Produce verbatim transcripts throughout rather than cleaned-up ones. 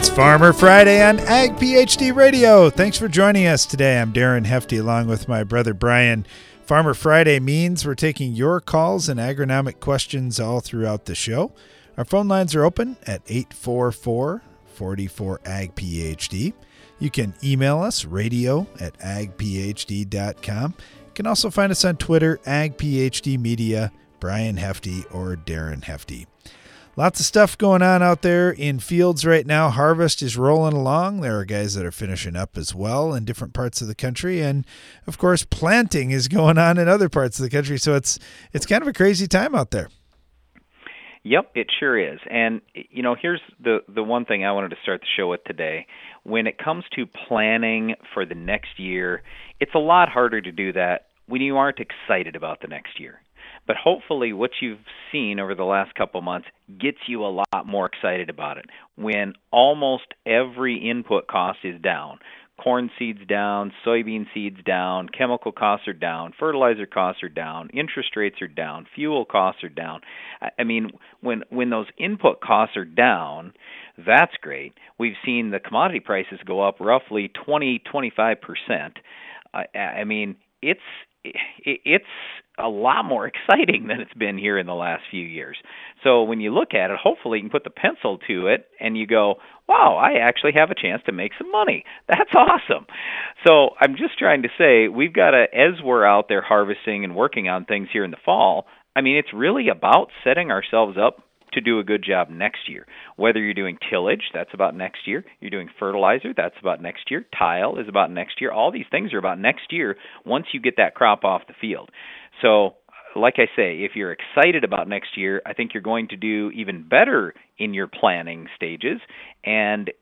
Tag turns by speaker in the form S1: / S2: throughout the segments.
S1: Farmer Friday on Ag PhD Radio. Thanks for joining us today. I'm Darren Hefty along with my brother Brian. Farmer Friday means we're taking your calls and agronomic questions all throughout the show. Our phone lines are open at eight four four, four four, A G P H D. You can email us, radio at ag p h d dot com. You can also find us on Twitter, Ag PhD Media, Brian Hefty, or Darren Hefty. Lots of stuff going on out there in fields right now. Harvest is rolling along. There are guys that are finishing up as well in different parts of the country. And, of course, planting is going on in other parts of the country. So it's it's kind of a crazy time out there.
S2: Yep, it sure is. And, you know, here's the, the one thing I wanted to start the show with today. When it comes to planning for the next year, it's a lot harder to do that when you aren't excited about the next year. But hopefully what you've seen over the last couple months gets you a lot more excited about it. When almost every input cost is down, corn seeds down, soybean seeds down, chemical costs are down, fertilizer costs are down, interest rates are down, fuel costs are down. I mean, when when those input costs are down, that's great. We've seen the commodity prices go up roughly twenty, twenty-five percent. I, I mean, it's it's a lot more exciting than it's been here in the last few years. So when you look at it, hopefully you can put the pencil to it and you go, wow, I actually have a chance to make some money. That's awesome. So I'm just trying to say we've got to, as we're out there harvesting and working on things here in the fall, I mean, it's really about setting ourselves up to do a good job next year. Whether you're doing tillage, that's about next year. You're doing fertilizer, that's about next year. Tile is about next year. All these things are about next year once you get that crop off the field. So, like I say, if you're excited about next year, I think you're going to do even better in your planning stages. And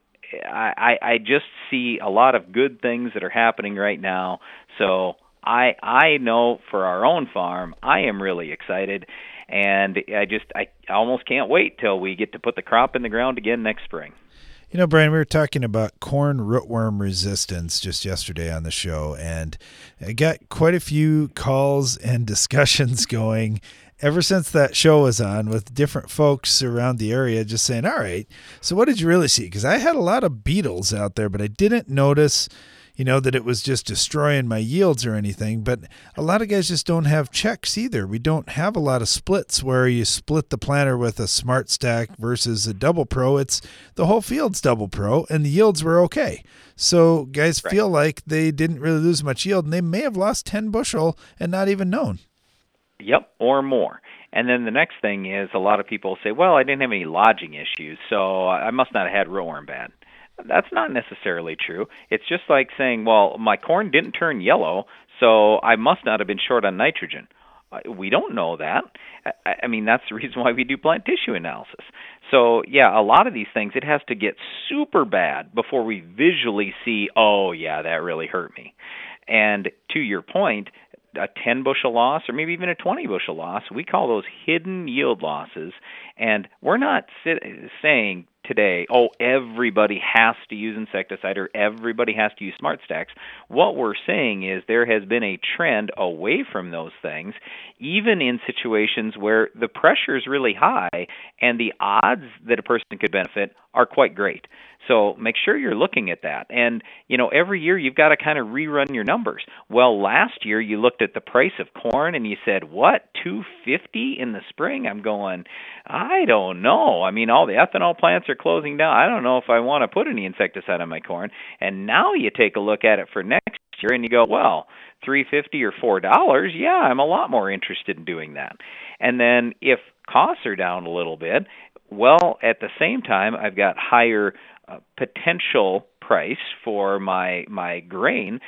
S2: I, I just see a lot of good things that are happening right now. So I I know for our own farm, I am really excited. And I just, I almost can't wait till we get to put the crop in the ground again next spring.
S1: You know, Brian, we were talking about corn rootworm resistance just yesterday on the show, and I got quite a few calls and discussions going ever since that show was on with different folks around the area just saying, all right, so what did you really see? Because I had a lot of beetles out there, but I didn't notice you know, that it was just destroying my yields or anything. But a lot of guys just don't have checks either. We don't have a lot of splits where you split the planter with a Smart Stack versus a Double Pro. It's the whole field's Double Pro, and the yields were okay. So guys right. feel like they didn't really lose much yield, and they may have lost ten bushel and not even known.
S2: Yep, or more. And then the next thing is a lot of people say, well, I didn't have any lodging issues, so I must not have had rootworm bad. That's not necessarily true. It's just like saying, well, my corn didn't turn yellow, so I must not have been short on nitrogen. We don't know that. I mean, that's the reason why we do plant tissue analysis. So, yeah, a lot of these things, it has to get super bad before we visually see, oh, yeah, that really hurt me. And to your point, a ten bushel loss or maybe even a twenty bushel loss, we call those hidden yield losses. And we're not sit- saying today, oh, everybody has to use insecticide or everybody has to use Smart Stacks. What we're saying is there has been a trend away from those things, even in situations where the pressure is really high and the odds that a person could benefit are quite great. So make sure you're looking at that. And, you know, every year you've got to kind of rerun your numbers. Well, last year you looked at the price of corn and you said, what, two fifty in the spring? I'm going, I don't know. I mean, all the ethanol plants are closing down. I don't know if I want to put any insecticide on my corn. And now you take a look at it for next year and you go, well, three fifty or four dollars, yeah, I'm a lot more interested in doing that. And then if costs are down a little bit, well, at the same time, I've got higher uh, potential price for my my grain.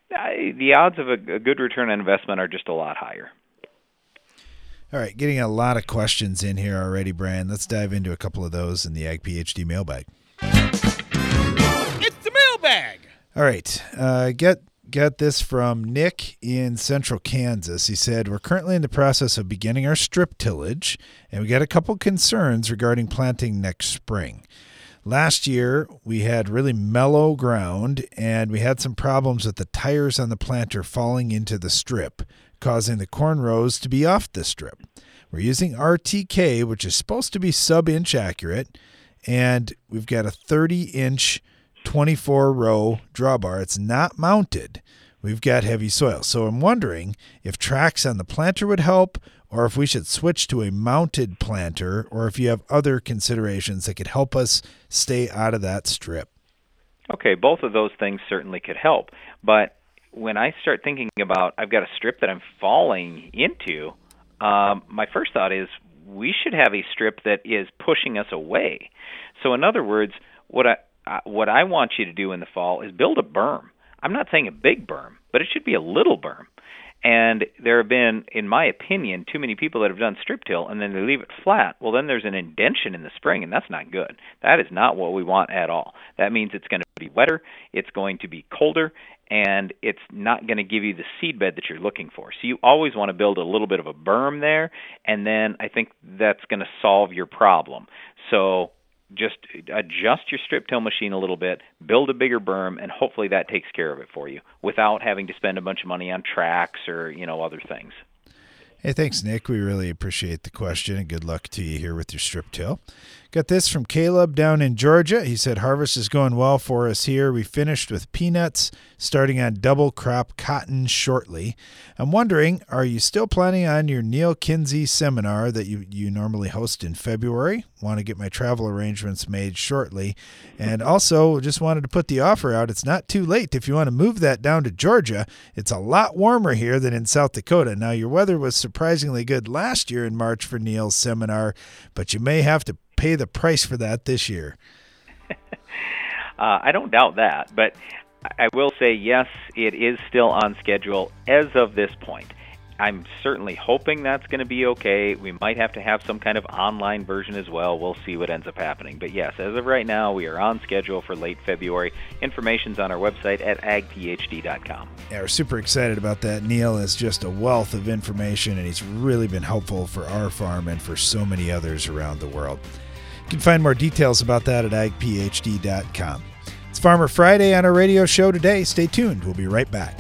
S2: I, the odds of a, a good return on investment are just a lot higher.
S1: All right, getting a lot of questions in here already, Brian. Let's dive into a couple of those in the Ag PhD mailbag.
S3: It's the mailbag.
S1: All right, uh, get Got this from Nick in central Kansas. He said, we're currently in the process of beginning our strip tillage, and we got a couple concerns regarding planting next spring. Last year, we had really mellow ground, and we had some problems with the tires on the planter falling into the strip, causing the corn rows to be off the strip. We're using R T K, which is supposed to be sub-inch accurate, and we've got a thirty-inch, twenty-four row drawbar. It's not mounted. We've got heavy soil. So I'm wondering if tracks on the planter would help, or if we should switch to a mounted planter, or if you have other considerations that could help us stay out of that strip.
S2: Okay, both of those things certainly could help. But when I start thinking about I've got a strip that I'm falling into, um, my first thought is we should have a strip that is pushing us away. So in other words, what I uh, what I want you to do in the fall is build a berm. I'm not saying a big berm, but it should be a little berm. And there have been, in my opinion, too many people that have done strip till and then they leave it flat. Well, then there's an indention in the spring, and that's not good. That is not what we want at all. That means it's going to be wetter, it's going to be colder, and it's not going to give you the seed bed that you're looking for. So you always want to build a little bit of a berm there, and then I think that's going to solve your problem. So just adjust your strip till machine a little bit, build a bigger berm, and hopefully that takes care of it for you without having to spend a bunch of money on tracks or, you know, other things.
S1: Hey, thanks, Nick. We really appreciate the question, and good luck to you here with your strip till. Got this from Caleb down in Georgia. He said, harvest is going well for us here. We finished with peanuts, starting on double crop cotton shortly. I'm wondering, are you still planning on your Neil Kinsey seminar that you, you normally host in February? Want to get my travel arrangements made shortly. And also, just wanted to put the offer out. It's not too late if you want to move that down to Georgia. It's a lot warmer here than in South Dakota. Now, your weather was surprisingly good last year in March for Neil's seminar, but you may have to pay the price for that this year.
S2: uh, I don't doubt that, but I will say, yes, it is still on schedule as of this point. I'm certainly hoping that's going to be okay. We might have to have some kind of online version as well. We'll see what ends up happening. But yes, as of right now, we are on schedule for late February. Information's on our website at ag p h d dot com.
S1: Yeah, we're super excited about that. Neil is just a wealth of information, and he's really been helpful for our farm and for so many others around the world. You can find more details about that at ag p h d dot com. It's Farmer Friday on our radio show today. Stay tuned. We'll be right back.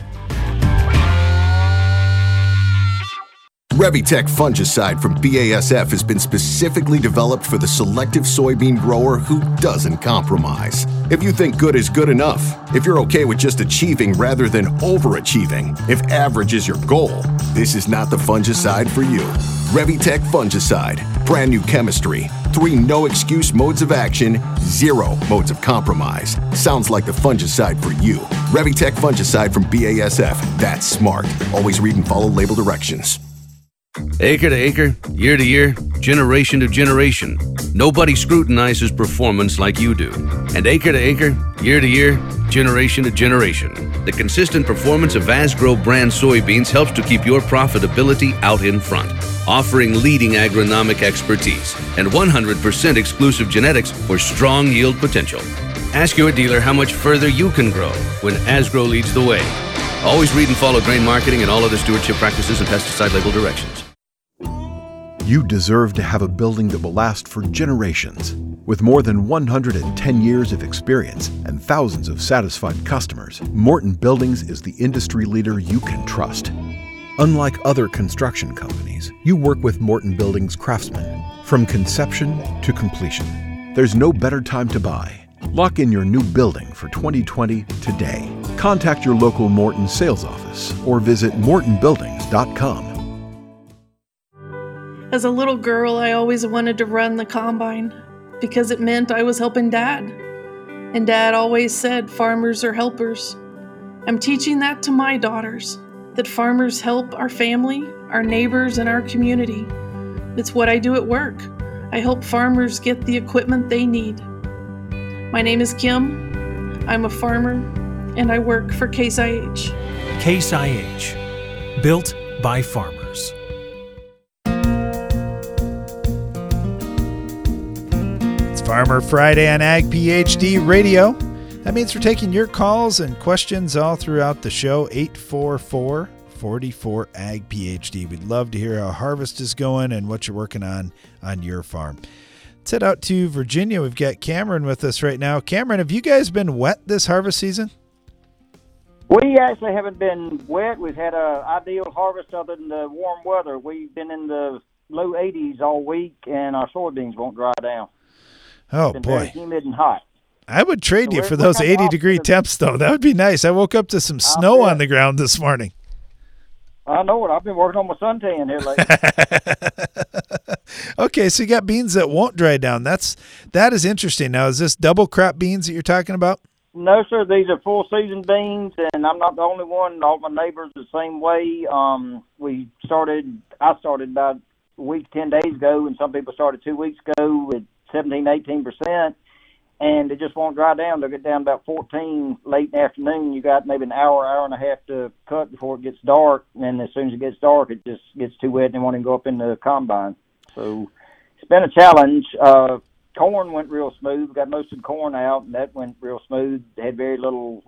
S3: Revitec fungicide from B A S F has been specifically developed for the selective soybean grower who doesn't compromise. If you think good is good enough, if you're okay with just achieving rather than overachieving, if average is your goal, this is not the fungicide for you. Revitec fungicide, brand new chemistry, three no-excuse modes of action, zero modes of compromise. Sounds like the fungicide for you. Revitec fungicide from B A S F. That's smart. Always read and follow label directions.
S4: Acre to acre, year to year, generation to generation, nobody scrutinizes performance like you do. And acre to acre, year to year, generation to generation, the consistent performance of Asgrow brand soybeans helps to keep your profitability out in front, offering leading agronomic expertise and one hundred percent exclusive genetics for strong yield potential. Ask your dealer how much further you can grow when Asgrow leads the way. Always read and follow grain marketing and all other stewardship practices and pesticide label directions.
S5: You deserve to have a building that will last for generations. With more than one hundred ten years of experience and thousands of satisfied customers, Morton Buildings is the industry leader you can trust. Unlike other construction companies, you work with Morton Buildings craftsmen from conception to completion. There's no better time to buy. Lock in your new building for twenty twenty today. Contact your local Morton sales office or visit morton buildings dot com.
S6: As a little girl, I always wanted to run the combine because it meant I was helping Dad. And Dad always said farmers are helpers. I'm teaching that to my daughters, that farmers help our family, our neighbors, and our community. It's what I do at work. I help farmers get the equipment they need. My name is Kim. I'm a farmer, and I work for Case I H.
S7: Case I H, built by farmers.
S1: Farmer Friday on Ag P H D Radio. That means we're taking your calls and questions all throughout the show. eight four four, four four, A G P H D. We'd love to hear how harvest is going and what you're working on on your farm. Let's head out to Virginia. We've got Cameron with us right now. Cameron, have you guys been wet this harvest season?
S8: We actually haven't been wet. We've had an ideal harvest other than the warm weather. We've been in the low eighties all week, and our soybeans won't dry down.
S1: Oh,
S8: it's been
S1: boy.
S8: very humid and hot.
S1: I would trade
S8: So
S1: you
S8: we're-
S1: for
S8: we're
S1: those
S8: kinda
S1: eighty-degree
S8: opposite of-
S1: temps, though. That would be nice. I woke up to some snow
S8: bet.
S1: on the ground this morning.
S8: I know it. I've been working on my suntan here lately.
S1: Okay, so you got beans that won't dry down. That's that is interesting. Now, is this double crop beans that you're talking about?
S8: No, sir. These are full season beans, and I'm not the only one. All my neighbors the same way. Um, we started. I started about a week, ten days ago, and some people started two weeks ago at seventeen, eighteen percent, and it just won't dry down. They'll get down about fourteen late in the afternoon. You got maybe an hour, hour and a half to cut before it gets dark, and as soon as it gets dark, it just gets too wet and they won't even go up in the combine. So it's been a challenge. Uh, corn went real smooth. We got most of the corn out, and that went real smooth. Had very little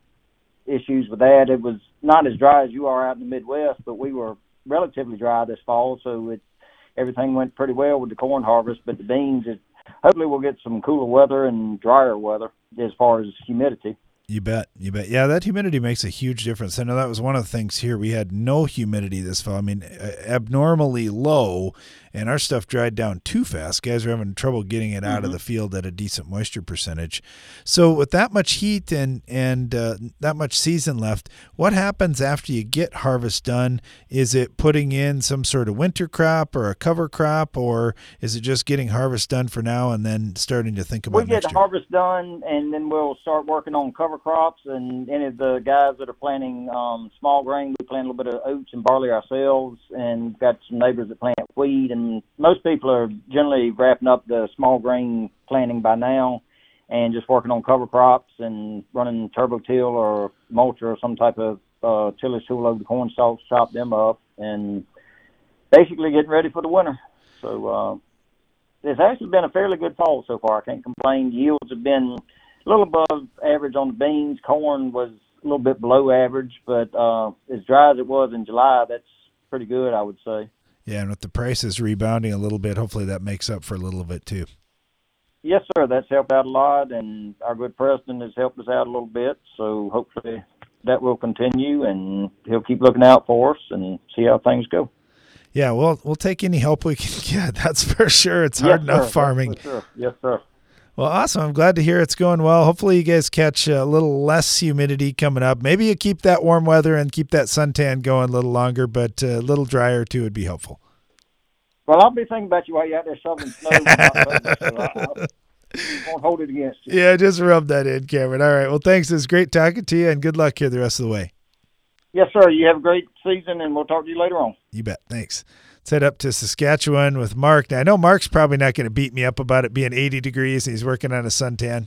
S8: uh, issues with that. It was not as dry as you are out in the Midwest, but we were relatively dry this fall, so it everything went pretty well with the corn harvest. But the beans, it, hopefully we'll get some cooler weather and drier weather as far as humidity.
S1: You bet. You bet. Yeah, that humidity makes a huge difference. I know that was one of the things here. We had no humidity this fall. I mean, abnormally low, and our stuff dried down too fast. Guys are having trouble getting it out
S8: Mm-hmm.
S1: of the field at a decent moisture percentage. So with that much heat and and uh, that much season left, what happens after you get harvest done? Is it putting in some sort of winter crop or a cover crop, or is it just getting harvest done for now and then starting to think about
S8: We get
S1: next
S8: the
S1: year?
S8: harvest done, and then we'll start working on cover crops. And any of the guys that are planting um, small grain, we plant a little bit of oats and barley ourselves, and got some neighbors that plant wheat. And most people are generally wrapping up the small grain planting by now and just working on cover crops and running turbo till or mulcher or some type of uh, tillage tool over the corn stalks, chop them up, and basically getting ready for the winter. So uh, it's actually been a fairly good fall so far. I can't complain. Yields have been a little above average on the beans. Corn was a little bit below average, but uh, as dry as it was in July, that's pretty good, I would say.
S1: Yeah, and with the prices rebounding a little bit, hopefully that makes up for a little bit too.
S8: Yes, sir. That's helped out a lot, and our good president has helped us out a little bit. So hopefully that will continue, and he'll keep looking out for us and see how things go.
S1: Yeah, well, we'll take any help we can get. That's for sure. It's
S8: Yes,
S1: hard
S8: sir.
S1: enough farming.
S8: Yes, sir. Yes, sir.
S1: Well, awesome. I'm glad to hear it's going well. Hopefully you guys catch a little less humidity coming up. Maybe you keep that warm weather and keep that suntan going a little longer, but a little drier too would be helpful.
S8: Well, I'll be thinking about you while you're out there shoveling snow. in October, so I, I won't hold it against you.
S1: Yeah, just rub that in, Cameron. All right. Well, thanks. It's great talking to you, and good luck here the rest of the way.
S8: Yes, sir. You have a great season, and we'll talk to you later on.
S1: You bet. Thanks. Let's head up to Saskatchewan with Mark. Now, I know Mark's probably not going to beat me up about it being eighty degrees, and he's working on a suntan.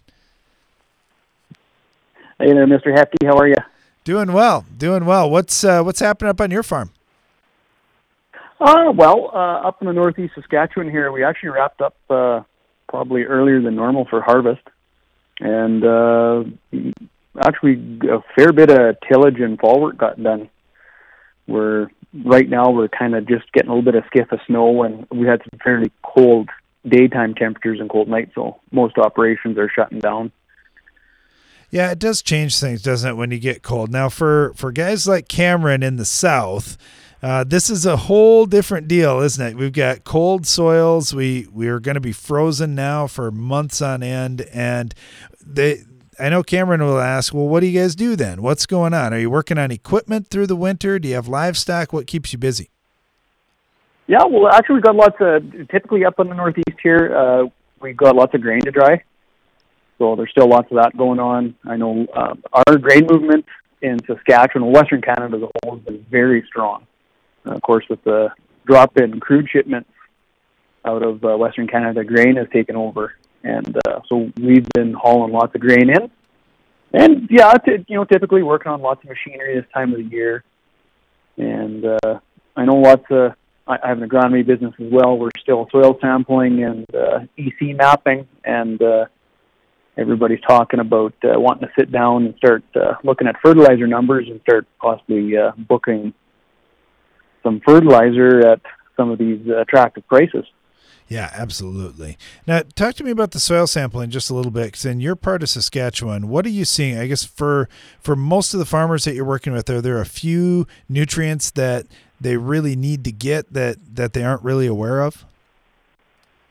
S9: Hey there, Mister Hefty. How are you?
S1: Doing well. Doing well. What's uh, what's happening up on your farm?
S9: Uh, well, uh, up in the northeast Saskatchewan here, we actually wrapped up uh, probably earlier than normal for harvest. And uh, actually a fair bit of tillage and fall work got done. We're right now we're kind of just getting a little bit of skiff of snow, and we had some fairly cold daytime temperatures and cold nights, so most operations are shutting down.
S1: Yeah, it does change things, doesn't it, when you get cold? Now, for, for guys like Cameron in the south, uh, this is a whole different deal, isn't it? We've got cold soils. We we are going to be frozen now for months on end, and they. I know Cameron will ask, well, what do you guys do then? What's going on? Are you working on equipment through the winter? Do you have livestock? What keeps you busy?
S9: Yeah, well, actually, we've got lots of, typically up in the northeast here, uh, we've got lots of grain to dry. So there's still lots of that going on. I know uh, our grain movement in Saskatchewan, Western Canada as a whole, has been very strong. Uh, of course, with the drop in crude shipments out of uh, Western Canada, grain has taken over. And uh, so we've been hauling lots of grain in. And, yeah, t- you know, typically working on lots of machinery this time of the year. And uh, I know lots of, I have an agronomy business as well. We're still soil sampling and uh, E C mapping. And uh, everybody's talking about uh, wanting to sit down and start uh, looking at fertilizer numbers and start possibly uh, booking some fertilizer at some of these uh, attractive prices.
S1: Yeah, absolutely. Now, talk to me about the soil sampling just a little bit, because in your part of Saskatchewan, what are you seeing? I guess for for most of the farmers that you're working with, are there a few nutrients that they really need to get that, that they aren't really aware of?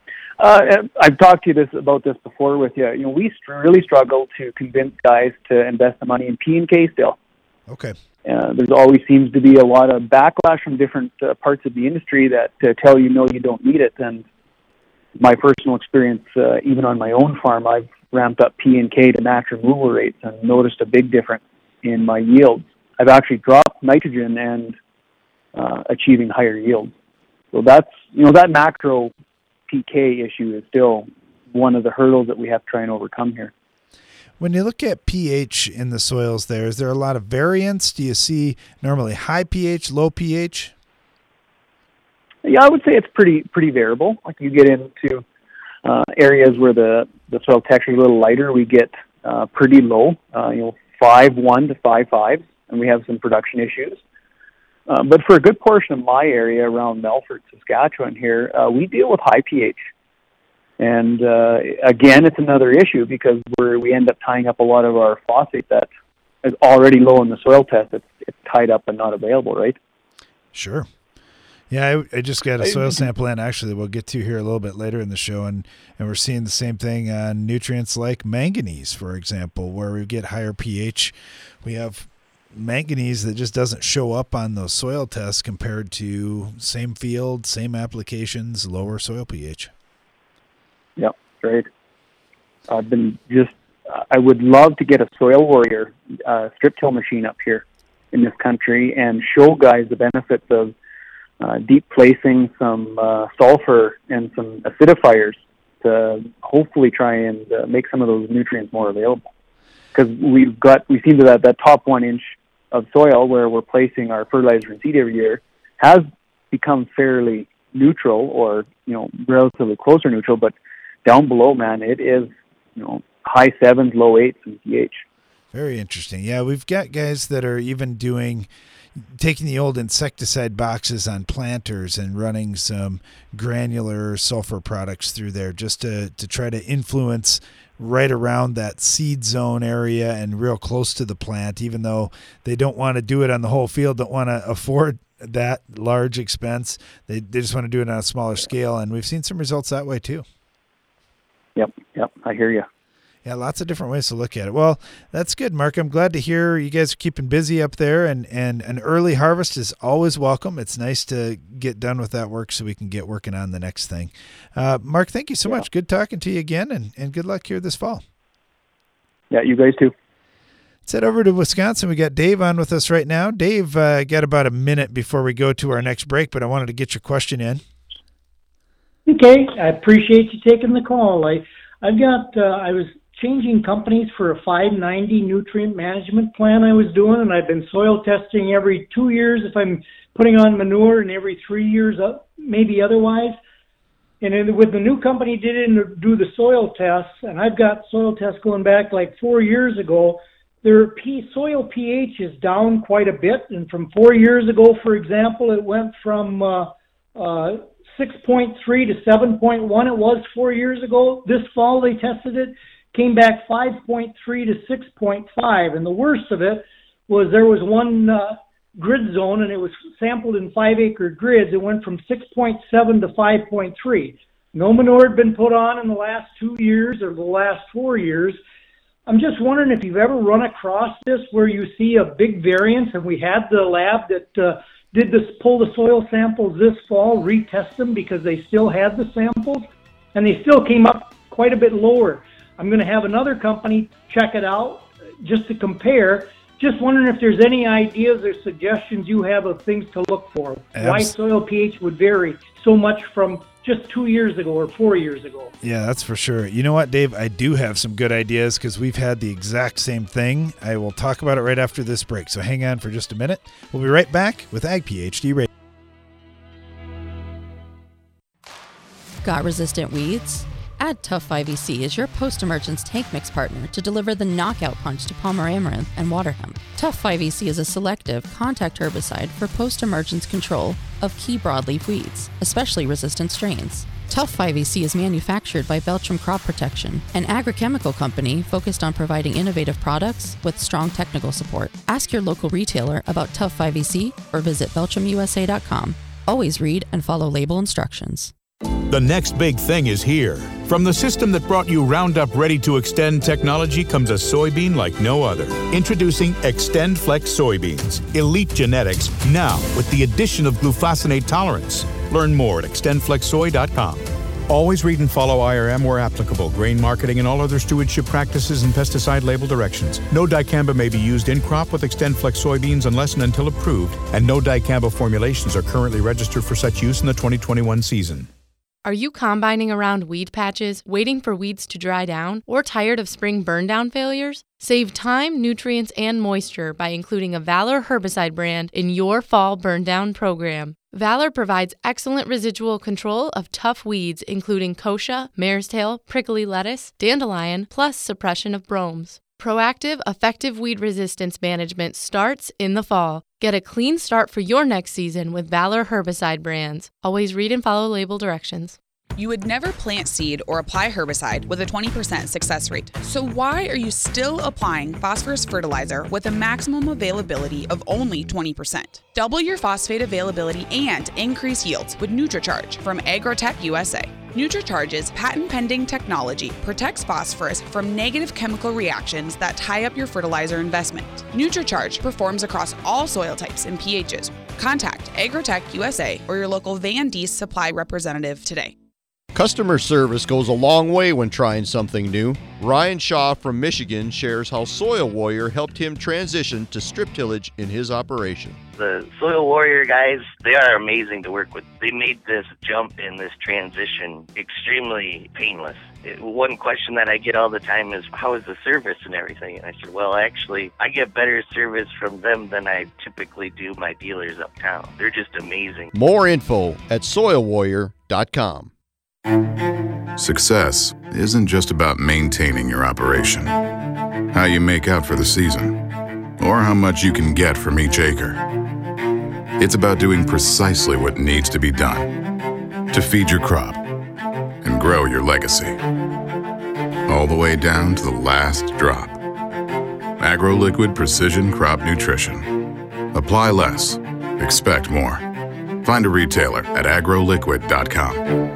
S9: Uh, I've talked to you this about this before with you. You know, we str- really struggle to convince guys to invest the money in P and K still.
S1: Okay.
S9: Uh, there's always seems to be a lot of backlash from different uh, parts of the industry that uh, tell you, no, you don't need it. And my personal experience, uh, even on my own farm, I've ramped up P and K to match removal rates and noticed a big difference in my yields. I've actually dropped nitrogen and uh, achieving higher yields. So that's, you know, that macro P K issue is still one of the hurdles that we have to try and overcome here.
S1: When you look at pH in the soils there, is there a lot of variance? Do you see normally high pH, low pH?
S9: Yeah, I would say it's pretty pretty variable. Like you get into uh, areas where the, the soil texture is a little lighter, we get uh, pretty low, uh, you know, five one to five five, and we have some production issues. Uh, but for a good portion of my area around Melfort, Saskatchewan here, uh, we deal with high pH. And uh, again, it's another issue because we're, we end up tying up a lot of our phosphate that is already low in the soil test. It's, it's tied up and not available, right?
S1: Sure. Yeah, I, I just got a soil sample in, actually, we'll get to here a little bit later in the show, and, and we're seeing the same thing on nutrients like manganese, for example, where we get higher pH. We have manganese that just doesn't show up on those soil tests compared to same field, same applications, lower soil pH.
S9: Yep, great. I've been just, I would love to get a Soil Warrior uh, strip till machine up here in this country and show guys the benefits of uh, deep placing some uh, sulfur and some acidifiers to hopefully try and uh, make some of those nutrients more available. Because we've got, we seem to that, that top one inch of soil where we're placing our fertilizer and seed every year has become fairly neutral or, you know, relatively closer neutral, but down below, man, it is, you know, high sevens, low eights in pH.
S1: Very interesting. Yeah, we've got guys that are even doing, taking the old insecticide boxes on planters and running some granular sulfur products through there just to, to try to influence right around that seed zone area and real close to the plant, even though they don't want to do it on the whole field, don't want to afford that large expense. They, they just want to do it on a smaller scale, and we've seen some results that way too.
S9: Yep, yep, I hear you.
S1: Yeah, lots of different ways to look at it. Well, that's good, Mark. I'm glad to hear you guys are keeping busy up there, and, and an early harvest is always welcome. It's nice to get done with that work so we can get working on the next thing. Uh, Mark, thank you so yeah. much. Good talking to you again, and, and good luck here this fall.
S9: Yeah, you guys too.
S1: Let's head over to Wisconsin. We got Dave on with us right now. Dave, uh, got about a minute before we go to our next break, but I wanted to get your question in.
S10: Okay, I appreciate you taking the call. I, I've got, uh, I was changing companies for a five ninety nutrient management plan I was doing, and I've been soil testing every two years if I'm putting on manure, and every three years up, maybe otherwise. And then with the new company didn't do the soil tests, and I've got soil tests going back like four years ago, their P, soil pH is down quite a bit. And from four years ago, for example, it went from uh, uh, six point three to seven point one it was four years ago. This fall they tested it, came back five point three to six point five. And the worst of it was there was one uh, grid zone, and it was sampled in five-acre grids. It went from six point seven to five point three. No manure had been put on in the last two years or the last four years. I'm just wondering if you've ever run across this where you see a big variance, and we had the lab that uh, did this, pull the soil samples this fall, retest them because they still had the samples, and they still came up quite a bit lower. I'm going to have another company check it out just to compare. Just wondering if there's any ideas or suggestions you have of things to look for. Abs- Why soil pH would vary so much from just two years ago or four years ago.
S1: Yeah, that's for sure. You know what, Dave? I do have some good ideas because we've had the exact same thing. I will talk about it right after this break, so hang on for just a minute. We'll be right back with Ag PhD Radio.
S11: Got resistant weeds? Add Tough five E C as your post-emergence tank mix partner to deliver the knockout punch to Palmer amaranth and water hemp. Tough five E C is a selective contact herbicide for post-emergence control of key broadleaf weeds, especially resistant strains. Tough five E C is manufactured by Belchim Crop Protection, an agrochemical company focused on providing innovative products with strong technical support. Ask your local retailer about Tough five E C or visit belchim u s a dot com. Always read and follow label instructions.
S12: The next big thing is here. From the system that brought you Roundup Ready to Extend technology comes a soybean like no other. Introducing Extend Flex soybeans, elite genetics, now with the addition of glufosinate tolerance. Learn more at extend flex soy dot com. Always read and follow I R M where applicable, grain marketing and all other stewardship practices and pesticide label directions. No dicamba may be used in crop with Extend Flex soybeans unless and until approved, and no dicamba formulations are currently registered for such use in the twenty twenty-one season.
S13: Are you combining around weed patches, waiting for weeds to dry down, or tired of spring burn down failures? Save time, nutrients, and moisture by including a Valor herbicide brand in your fall burn down program. Valor provides excellent residual control of tough weeds including kochia, mare's tail, prickly lettuce, dandelion, plus suppression of bromes. Proactive, effective weed resistance management starts in the fall. Get a clean start for your next season with Valor herbicide brands. Always read and follow label directions.
S14: You would never plant seed or apply herbicide with a twenty percent success rate. So why are you still applying phosphorus fertilizer with a maximum availability of only twenty percent? Double your phosphate availability and increase yields with NutriCharge from Agrotech U S A. NutriCharge's patent-pending technology protects phosphorus from negative chemical reactions that tie up your fertilizer investment. NutriCharge performs across all soil types and pHs. Contact Agrotech U S A or your local Van Dees supply representative today.
S15: Customer service goes a long way when trying something new. Ryan Shaw from Michigan shares how Soil Warrior helped him transition to strip tillage in his operation.
S16: The Soil Warrior guys, they are amazing to work with. They made this jump in this transition extremely painless. It, one question that I get all the time is, how is the service and everything? And I said, well, actually, I get better service from them than I typically do my dealers uptown. They're just amazing.
S15: More info at soil warrior dot com.
S17: Success isn't just about maintaining your operation, how you make out for the season, or how much you can get from each acre. It's about doing precisely what needs to be done to feed your crop and grow your legacy, all the way down to the last drop. AgroLiquid Precision Crop Nutrition. Apply less, expect more. Find a retailer at agro liquid dot com.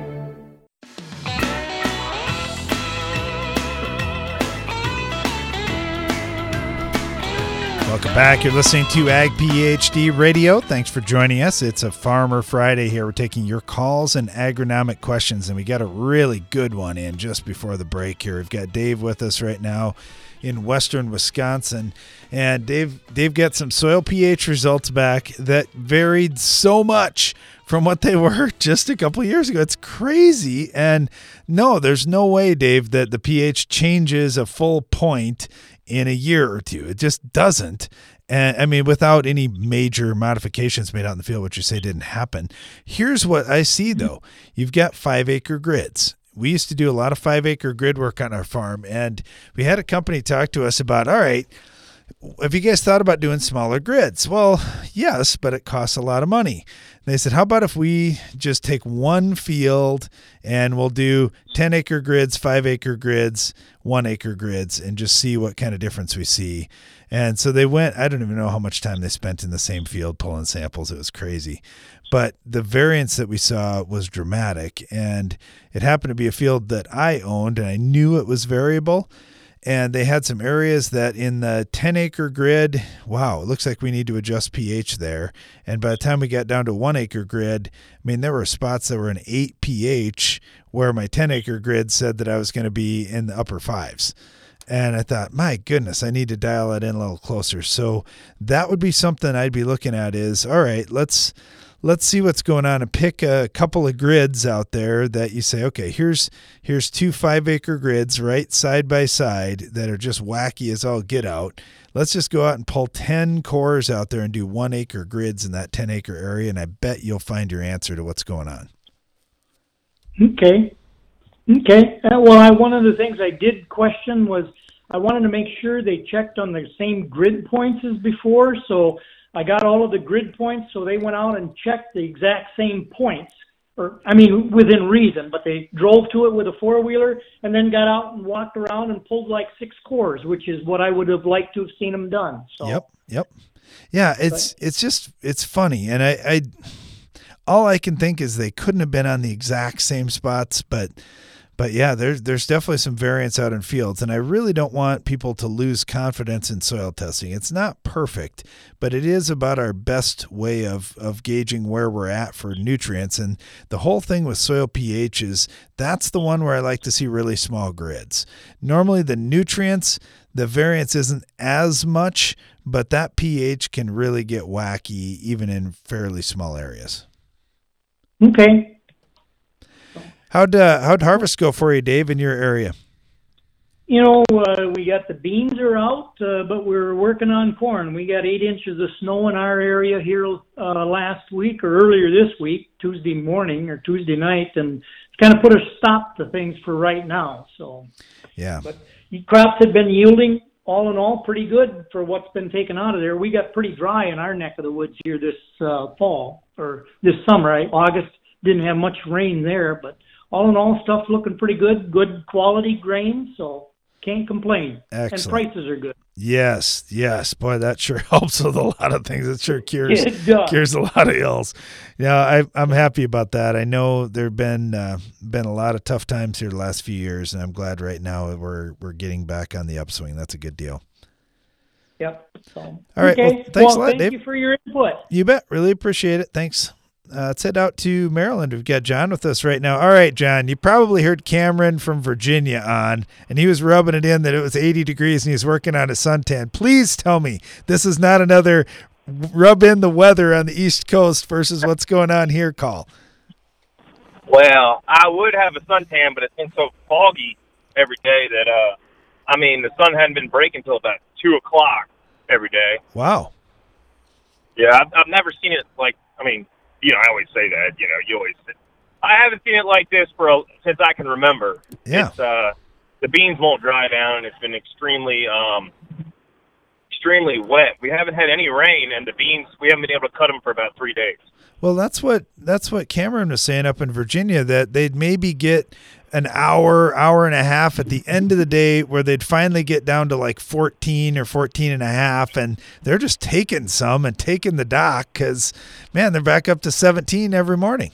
S1: Welcome back. You're listening to Ag PhD Radio. Thanks for joining us. It's a Farmer Friday here. We're taking your calls and agronomic questions, and we got a really good one in just before the break here. We've got Dave with us right now in western Wisconsin, and Dave, Dave got some soil pH results back that varied so much from what they were just a couple of years ago. It's crazy. And no, there's no way, Dave, that the pH changes a full point in a year or two. It just doesn't. And I mean, without any major modifications made out in the field, which you say didn't happen. Here's what I see, though. You've got five acre grids. We used to do a lot of five acre grid work on our farm, and we had a company talk to us about, all right, have you guys thought about doing smaller grids? Well, yes, but it costs a lot of money. And they said, how about if we just take one field and we'll do ten acre grids, five acre grids, one acre grids, and just see what kind of difference we see. And so they went, I don't even know how much time they spent in the same field pulling samples. It was crazy. But the variance that we saw was dramatic. And it happened to be a field that I owned, and I knew it was variable. And they had some areas that in the ten acre grid, wow, it looks like we need to adjust pH there. And by the time we got down to one acre grid, I mean, there were spots that were an eight pH where my ten acre grid said that I was going to be in the upper fives. And I thought, my goodness, I need to dial it in a little closer. So that would be something I'd be looking at is, all right, let's let's see what's going on and pick a couple of grids out there that you say, okay, here's here's two five acre grids right side by side that are just wacky as all get out. Let's just go out and pull ten cores out there and do one acre grids in that ten acre area. And I bet you'll find your answer to what's going on.
S10: Okay. Okay. Uh, well, I, one of the things I did question was I wanted to make sure they checked on the same grid points as before. So I got all of the grid points, so they went out and checked the exact same points, or I mean, within reason, but they drove to it with a four-wheeler and then got out and walked around and pulled like six cores, which is what I would have liked to have seen them done. So.
S1: Yep, yep. Yeah, it's but, it's just, it's funny. And I, I all I can think is they couldn't have been on the exact same spots, but But yeah, there's there's definitely some variance out in fields, and I really don't want people to lose confidence in soil testing. It's not perfect, but it is about our best way of of gauging where we're at for nutrients. And the whole thing with soil pH is that's the one where I like to see really small grids. Normally the nutrients, the variance isn't as much, but that pH can really get wacky even in fairly small areas.
S10: Okay.
S1: How'd uh, how'd harvest go for you, Dave, in your area?
S10: You know, uh, we got the beans are out, uh, but we're working on corn. We got eight inches of snow in our area here uh, last week or earlier this week, Tuesday morning or Tuesday night, and it's kind of put a stop to things for right now. So,
S1: yeah.
S10: But crops have been yielding, all in all, pretty good for what's been taken out of there. We got pretty dry in our neck of the woods here this uh, fall or this summer. Right? August didn't have much rain there, but all in all, stuff looking pretty good, good quality grain, so can't complain.
S1: Excellent.
S10: And prices are good.
S1: Yes, yes. Boy, that sure helps with a lot of things. It sure cures,
S10: it does.
S1: cures a lot of ills. Yeah, I, I'm happy about that. I know there have been uh, been a lot of tough times here the last few years, and I'm glad right now we're we're getting back on the upswing. That's a good deal.
S10: Yep. So,
S1: all right.
S10: Okay.
S1: Well, thanks
S10: well,
S1: a lot,
S10: thank
S1: Dave.
S10: you for your input.
S1: You bet. Really appreciate it. Thanks. Uh, let's head out to Maryland. We've got John with us right now. All right, John, you probably heard Cameron from Virginia on, and he was rubbing it in that it was eighty degrees and he's working on a suntan. Please tell me this is not another rub in the weather on the East Coast versus what's going on here call.
S18: Well, I would have a suntan, but it's been so foggy every day that, uh, I mean, the sun hadn't been breaking until about two o'clock every day.
S1: Wow.
S18: Yeah, I've, I've never seen it like, I mean, you know, I always say that, you know, you always say, I haven't seen it like this for a, since I can remember.
S1: Yeah.
S18: It's, uh, the beans won't dry down, and it's been extremely, um, extremely wet. We haven't had any rain, and the beans, we haven't been able to cut them for about three days.
S1: Well, that's what that's what Cameron was saying up in Virginia, that they'd maybe get an hour, hour and a half at the end of the day where they'd finally get down to like fourteen or fourteen and a half, and they're just taking some and taking the dock because, man, they're back up to seventeen every morning.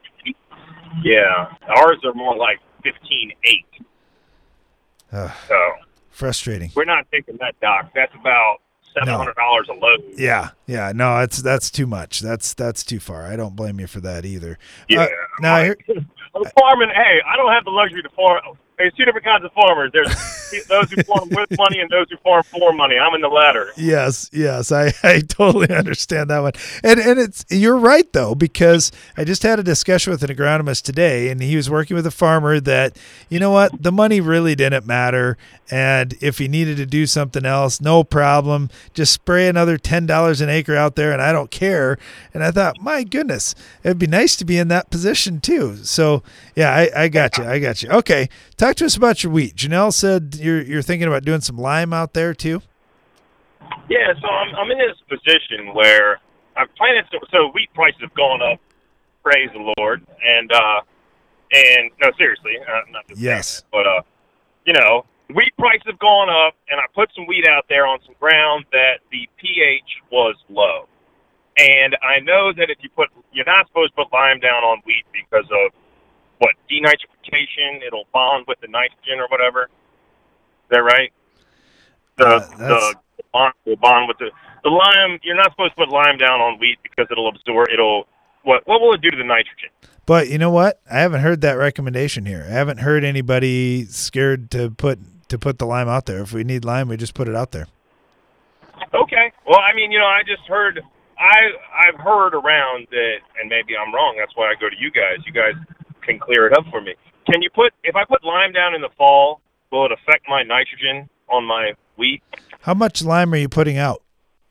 S18: Yeah, ours are more like fifteen eight.
S1: Uh,
S18: so
S1: frustrating.
S18: We're not taking that dock. That's about seven hundred dollars no. a load.
S1: Yeah, yeah, no, it's that's too much. That's that's too far. I don't blame you for that either.
S18: Yeah.
S1: Uh, now, I hear,
S18: I'm farming. Hey, I don't have the luxury to farm. There's two different kinds of farmers. There's those who farm with money and those who farm for money. I'm in the latter.
S1: Yes, yes, I, I totally understand that one. And and it's you're right though, because I just had a discussion with an agronomist today, and he was working with a farmer that, you know what, the money really didn't matter, and if he needed to do something else, no problem, just spray another ten dollars an acre out there, and I don't care. And I thought, my goodness, it'd be nice to be in that position too. So yeah, I, I got you, I got you. Okay, talk to us about your wheat. Janelle said you're you're thinking about doing some lime out there too.
S18: Yeah, so I'm I'm in this position where I've planted. So, so wheat prices have gone up. Praise the Lord. And uh, and no, seriously, uh, not just
S1: yes,
S18: that, but uh, you know, wheat prices have gone up, and I put some wheat out there on some ground that the pH was low. And I know that if you put, you're not supposed to put lime down on wheat because of what, denitrification. It'll bond with the nitrogen or whatever. Is that right? The
S1: uh,
S18: the bond will bond with the the lime. You're not supposed to put lime down on wheat because it'll absorb. It'll what? What will it do to the nitrogen?
S1: But you know what? I haven't heard that recommendation here. I haven't heard anybody scared to put to put the lime out there. If we need lime, we just put it out there.
S18: Okay. Well, I mean, you know, I just heard. I I've heard around that, and maybe I'm wrong. That's why I go to you guys. You guys can clear it up for me. Can you put if I put lime down in the fall? Will it affect my nitrogen on my wheat?
S1: How much lime are you putting out?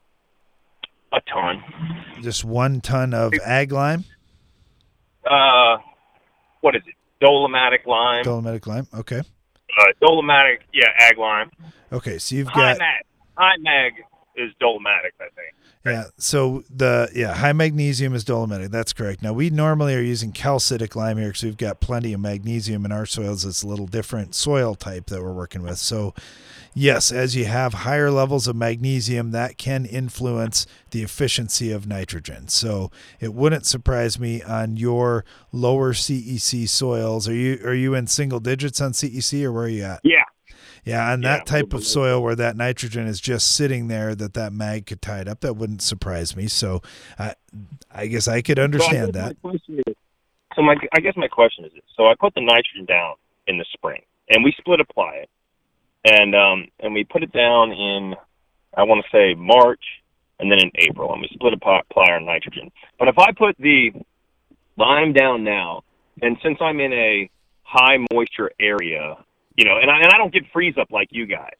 S18: A ton.
S1: Just one ton of ag lime?
S18: Uh, what is it? Dolomatic lime.
S1: Dolomatic lime. Okay.
S18: Uh, dolomatic, yeah, ag lime.
S1: Okay, so you've
S18: high
S1: got
S18: mag, high mag is dolomitic, I think.
S1: Yeah, so the yeah high magnesium is dolomitic. That's correct. Now, we normally are using calcitic lime here because we've got plenty of magnesium in our soils. It's a little different soil type that we're working with. So, yes, as you have higher levels of magnesium, that can influence the efficiency of nitrogen. So it wouldn't surprise me on your lower C E C soils. Are you are you in single digits on C E C, or where are you at?
S18: Yeah.
S1: Yeah, on that type of soil where that nitrogen is just sitting there, that that mag could tie it up, that wouldn't surprise me. So I, I guess I could understand
S18: so I
S1: that.
S18: My is, so my, I guess my question is this. So I put the nitrogen down in the spring, and we split apply it. And um, and we put it down in, I want to say, March, and then in April, and we split apply our nitrogen. But if I put the lime down now, and since I'm in a high moisture area, you know, and I, and I don't get freeze up like you guys.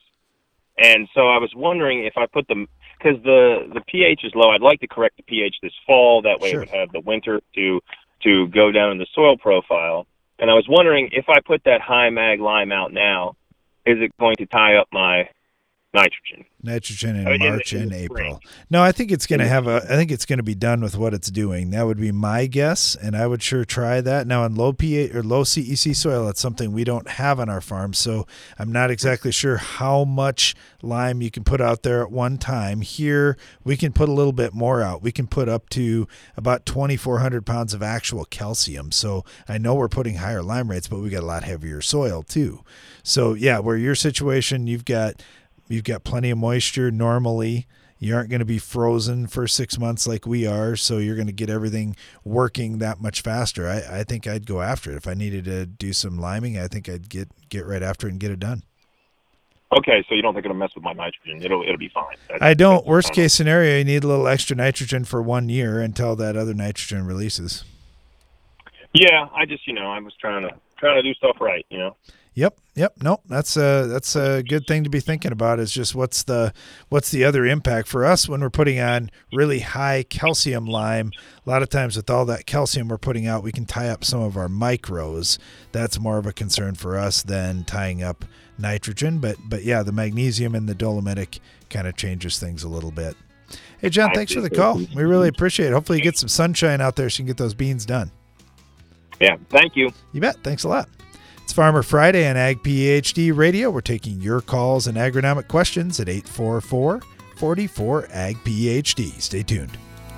S18: And so I was wondering if I put them, because the, the pH is low, I'd like to correct the pH this fall. That way sure. It would have the winter to to go down in the soil profile. And I was wondering if I put that high mag lime out now, is it going to tie up my nitrogen?
S1: Nitrogen in
S18: I mean,
S1: March
S18: in, in
S1: and
S18: the
S1: April.
S18: spring.
S1: No, I think it's going to have a, I think it's going to be done with what it's doing. That would be my guess, and I would sure try that. Now, in low pH or low C E C soil, that's something we don't have on our farm, so I'm not exactly sure how much lime you can put out there at one time. Here, we can put a little bit more out. We can put up to about twenty-four hundred pounds of actual calcium. So I know we're putting higher lime rates, but we got a lot heavier soil too. So yeah, where your situation, you've got You've got plenty of moisture normally. You aren't going to be frozen for six months like we are, so you're going to get everything working that much faster. I, I think I'd go after it. If I needed to do some liming, I think I'd get, get right after it and get it done.
S18: Okay, so you don't think it'll mess with my nitrogen? It'll it'll be fine. That's,
S1: I don't. Worst case scenario, you need a little extra nitrogen for one year until that other nitrogen releases.
S18: Yeah, I just, you know, I was trying to trying to do stuff right, you know.
S1: Yep, yep. No, that's a that's a good thing to be thinking about. Is just what's the what's the other impact for us when we're putting on really high calcium lime. A lot of times with all that calcium we're putting out, we can tie up some of our micros. That's more of a concern for us than tying up nitrogen. But but yeah, the magnesium and the dolomitic kind of changes things a little bit. Hey John, thanks for the call. We really appreciate it. Hopefully you get some sunshine out there so you can get those beans done.
S18: Yeah, thank you.
S1: You bet. Thanks a lot. It's Farmer Friday on Ag PhD Radio. We're taking your calls and agronomic questions at eight four four, four four, A G P H D. Stay tuned.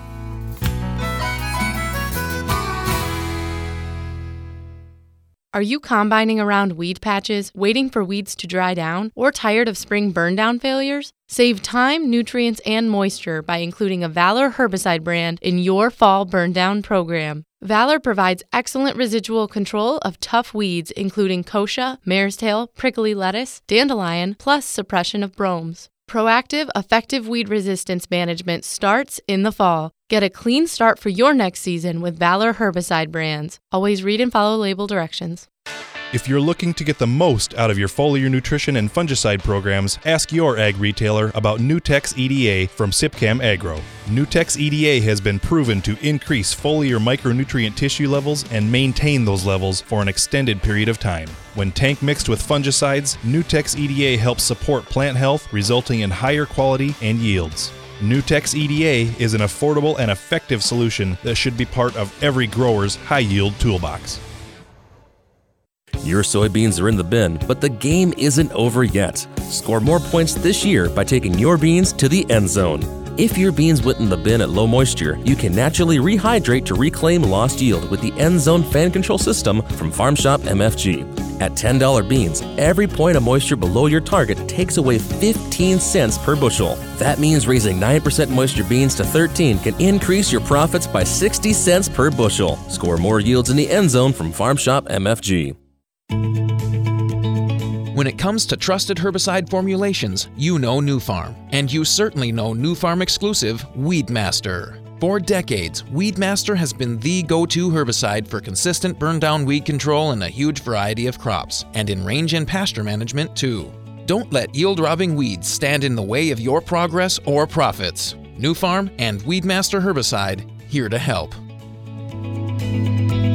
S13: Are you combining around weed patches, waiting for weeds to dry down, or tired of spring burn down failures? Save time, nutrients, and moisture by including a Valor herbicide brand in your fall burn down program. Valor provides excellent residual control of tough weeds including kochia, mare's tail, prickly lettuce, dandelion, plus suppression of bromes. Proactive, effective weed resistance management starts in the fall. Get a clean start for your next season with Valor herbicide brands. Always read and follow label directions.
S19: If you're looking to get the most out of your foliar nutrition and fungicide programs, ask your ag retailer about Nutex E D A from Sipcam Agro. Nutex E D A has been proven to increase foliar micronutrient tissue levels and maintain those levels for an extended period of time. When tank mixed with fungicides, Nutex E D A helps support plant health, resulting in higher quality and yields. Nutex E D A is an affordable and effective solution that should be part of every grower's high-yield toolbox.
S20: Your soybeans are in the bin, but the game isn't over yet. Score more points this year by taking your beans to the end zone. If your beans went in the bin at low moisture, you can naturally rehydrate to reclaim lost yield with the End Zone Fan Control System from Farm Shop M F G. At ten dollars beans, every point of moisture below your target takes away fifteen cents per bushel. That means raising nine percent moisture beans to thirteen can increase your profits by sixty cents per bushel. Score more yields in the End Zone from Farm Shop M F G.
S21: When it comes to trusted herbicide formulations, you know Nufarm, and you certainly know Nufarm exclusive Weedmaster. For decades, Weedmaster has been the go-to herbicide for consistent burn-down weed control in a huge variety of crops, and in range and pasture management too. Don't let yield-robbing weeds stand in the way of your progress or profits. Nufarm and Weedmaster herbicide, here to help.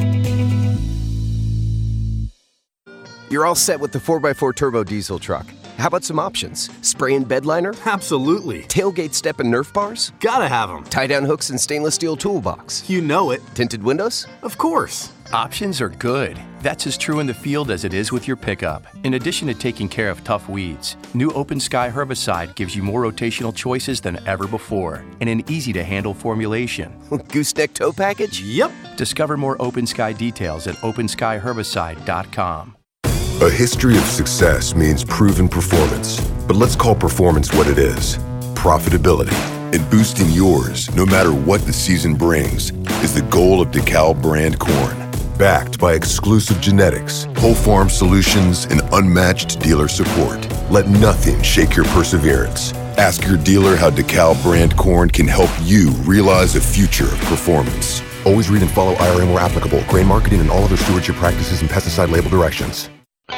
S22: You're all set with the four by four turbo diesel truck.
S2: How about some options? Spray and bed liner?
S22: Absolutely.
S2: Tailgate step and Nerf bars?
S22: Gotta have them.
S2: Tie-down hooks and stainless steel toolbox?
S22: You know it.
S2: Tinted windows?
S22: Of course.
S23: Options are good. That's as true in the field as it is with your pickup. In addition to taking care of tough weeds, new Open Sky herbicide gives you more rotational choices than ever before and an easy-to-handle formulation.
S2: Gooseneck tow package?
S22: Yep.
S23: Discover more Open Sky details at open sky herbicide dot com.
S24: A history of success means proven performance, but let's call performance what it is: profitability. And boosting yours, no matter what the season brings, is the goal of DeKalb brand corn. Backed by exclusive genetics, whole farm solutions, and unmatched dealer support. Let nothing shake your perseverance. Ask your dealer how DeKalb brand corn can help you realize a future of performance. Always read and follow I R M where applicable, grain marketing, and all other stewardship practices and pesticide label directions.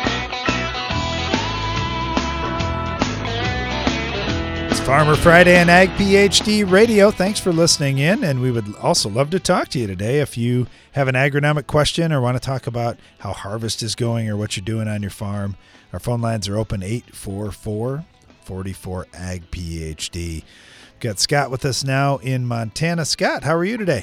S1: Farmer Friday and Ag PhD Radio. Thanks for listening in, and we would also love to talk to you today. If you have an agronomic question or want to talk about how harvest is going or what you're doing on your farm, our phone lines are open eight four four, four four, A G P H D. We've got Scott with us now in Montana. Scott, how are you today?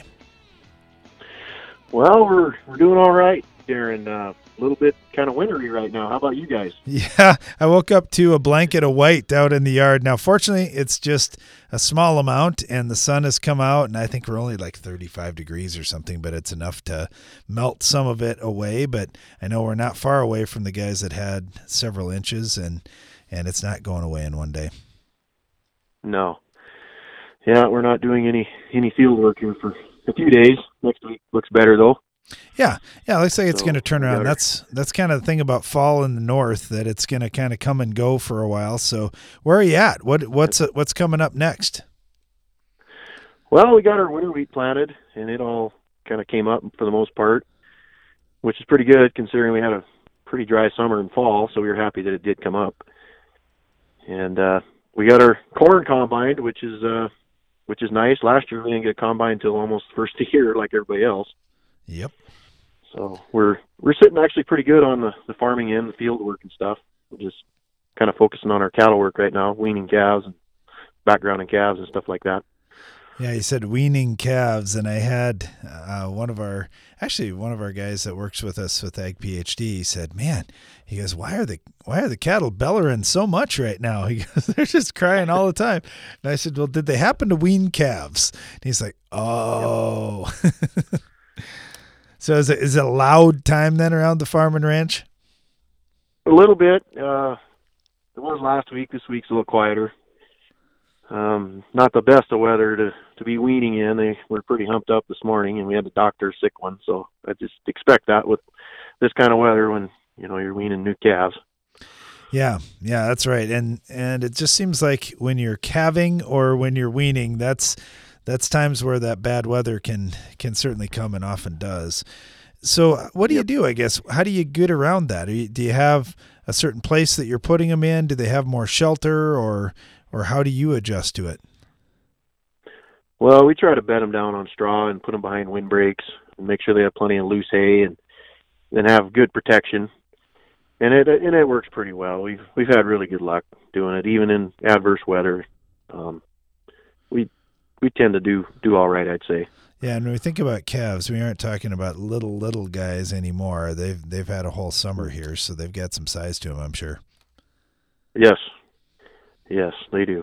S25: Well, we're we're doing all right, Darren. Uh, a little bit kind of wintry right now. How about you guys?
S1: Yeah, I woke up to a blanket of white out in the yard. Now, fortunately, it's just a small amount, and the sun has come out, and I think we're only like thirty-five degrees or something, but it's enough to melt some of it away. But I know we're not far away from the guys that had several inches, and, and it's not going away in one day.
S25: No. Yeah, we're not doing any, any field work here for a few days. Next week looks better, though.
S1: Yeah, yeah. Looks like it's
S25: So,
S1: going to turn around.
S25: better.
S1: That's that's kind of the thing about fall in the north, that it's going to kind of come and go for a while. So, where are you at? What what's what's coming up next?
S25: Well, we got our winter wheat planted, and it all kind of came up for the most part, which is pretty good considering we had a pretty dry summer and fall, so we were happy that it did come up. And uh, we got our corn combined, which is uh, which is nice. Last year we didn't get combined until almost the first of the year like everybody else.
S1: Yep.
S25: So we're we're sitting actually pretty good on the, the farming end, the field work and stuff. We're just kind of focusing on our cattle work right now, weaning calves and backgrounding calves and stuff like that.
S1: Yeah, you said weaning calves, and I had uh, one of our, actually one of our guys that works with us with Ag PhD said, "Man," he goes, "Why are the why are the cattle bellowing so much right now?" He goes, "They're just crying all the time." And I said, "Well, did they happen to wean calves?" And he's like, "Oh." So is it is it a loud time then around the farm and ranch?
S25: A little bit. Uh, it was last week. This week's a little quieter. Um, not the best of weather to, to be weaning in. They were pretty humped up this morning, and we had the doctor sick one. So I just expect that with this kind of weather when, you know, you're weaning new calves.
S1: Yeah, yeah, that's right. And and it just seems like when you're calving or when you're weaning, that's that's times where that bad weather can can certainly come, and often does. So what do you do, I guess? How do you get around that? Do you, do you have a certain place that you're putting them in? Do they have more shelter, or or how do you adjust to it?
S25: Well, we try to bed them down on straw and put them behind windbreaks and make sure they have plenty of loose hay and then have good protection. And it and it works pretty well. We've we've had really good luck doing it, even in adverse weather. Um, we we tend to do do all right, I'd say.
S1: Yeah, and when we think about calves, we aren't talking about little little guys anymore. They've they've had a whole summer here, so they've got some size to them, I'm sure.
S25: Yes, yes, they do.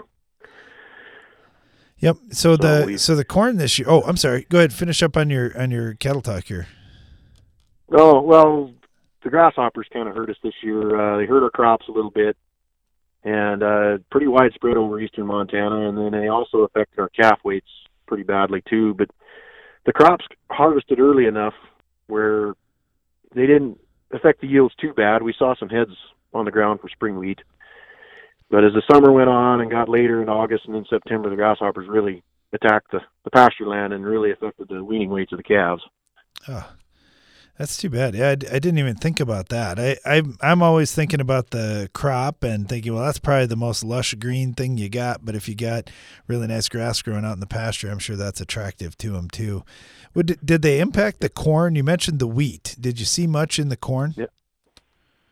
S1: Yep. So, so the
S25: we,
S1: so the corn this year. Oh, I'm sorry. Go ahead. Finish up on your on your cattle talk here.
S25: Oh well, the grasshoppers kind of hurt us this year. Uh, they hurt our crops a little bit, and uh, pretty widespread over eastern Montana. And then they also affected our calf weights pretty badly too. But the crops harvested early enough where they didn't affect the yields too bad. We saw some heads on the ground for spring wheat. But as the summer went on and got later in August and in September, the grasshoppers really attacked the, the pasture land and really affected the weaning weights of the calves.
S1: Oh, that's too bad. Yeah, I, I didn't even think about that. I, I, I'm always thinking about the crop and thinking, well, that's probably the most lush green thing you got. But if you got really nice grass growing out in the pasture, I'm sure that's attractive to them too. Would, did they impact the corn? You mentioned the wheat. Did you see much in the corn?
S25: Yeah.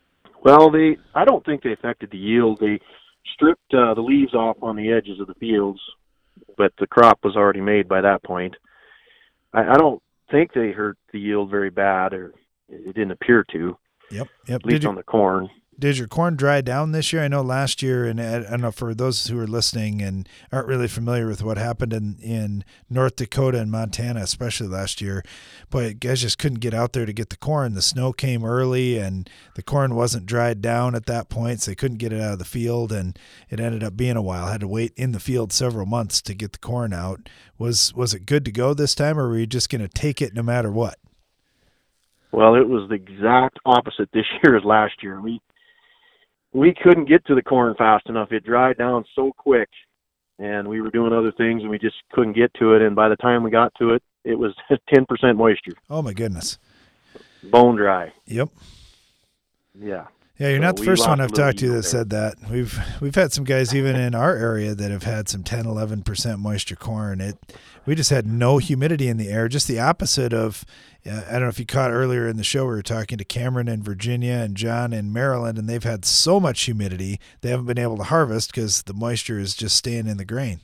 S25: Well, they I don't think they affected the yield. They stripped uh, the leaves off on the edges of the fields, but the crop was already made by that point. I, I don't think they hurt the yield very bad, or it didn't appear to.
S1: Yep, yep.
S25: At least
S1: Did you-
S25: on the corn.
S1: Did your corn dry down this year? I know last year, and I don't know, for those who are listening and aren't really familiar with what happened in, in North Dakota and Montana, especially last year, boy, guys just couldn't get out there to get the corn. The snow came early, and the corn wasn't dried down at that point, so they couldn't get it out of the field, and it ended up being a while. Had to wait in the field several months to get the corn out. Was was it good to go this time, or were you just going to take it no matter what?
S25: Well, it was the exact opposite this year as last year. We we couldn't get to the corn fast enough. It dried down so quick, and we were doing other things, and we just couldn't get to it. And by the time we got to it, it was ten percent moisture.
S1: Oh, my goodness.
S25: Bone dry.
S1: Yep.
S25: Yeah.
S1: Yeah, you're
S25: So
S1: not the
S25: we
S1: first
S25: lost
S1: one
S25: a
S1: I've
S25: little
S1: talked to
S25: yield
S1: that
S25: there.
S1: said that. We've we've had some guys even in our area that have had some ten, eleven percent moisture corn. It we just had no humidity in the air, just the opposite of, uh, I don't know if you caught earlier in the show, we were talking to Cameron in Virginia and John in Maryland, and they've had so much humidity they haven't been able to harvest because the moisture is just staying in the grain.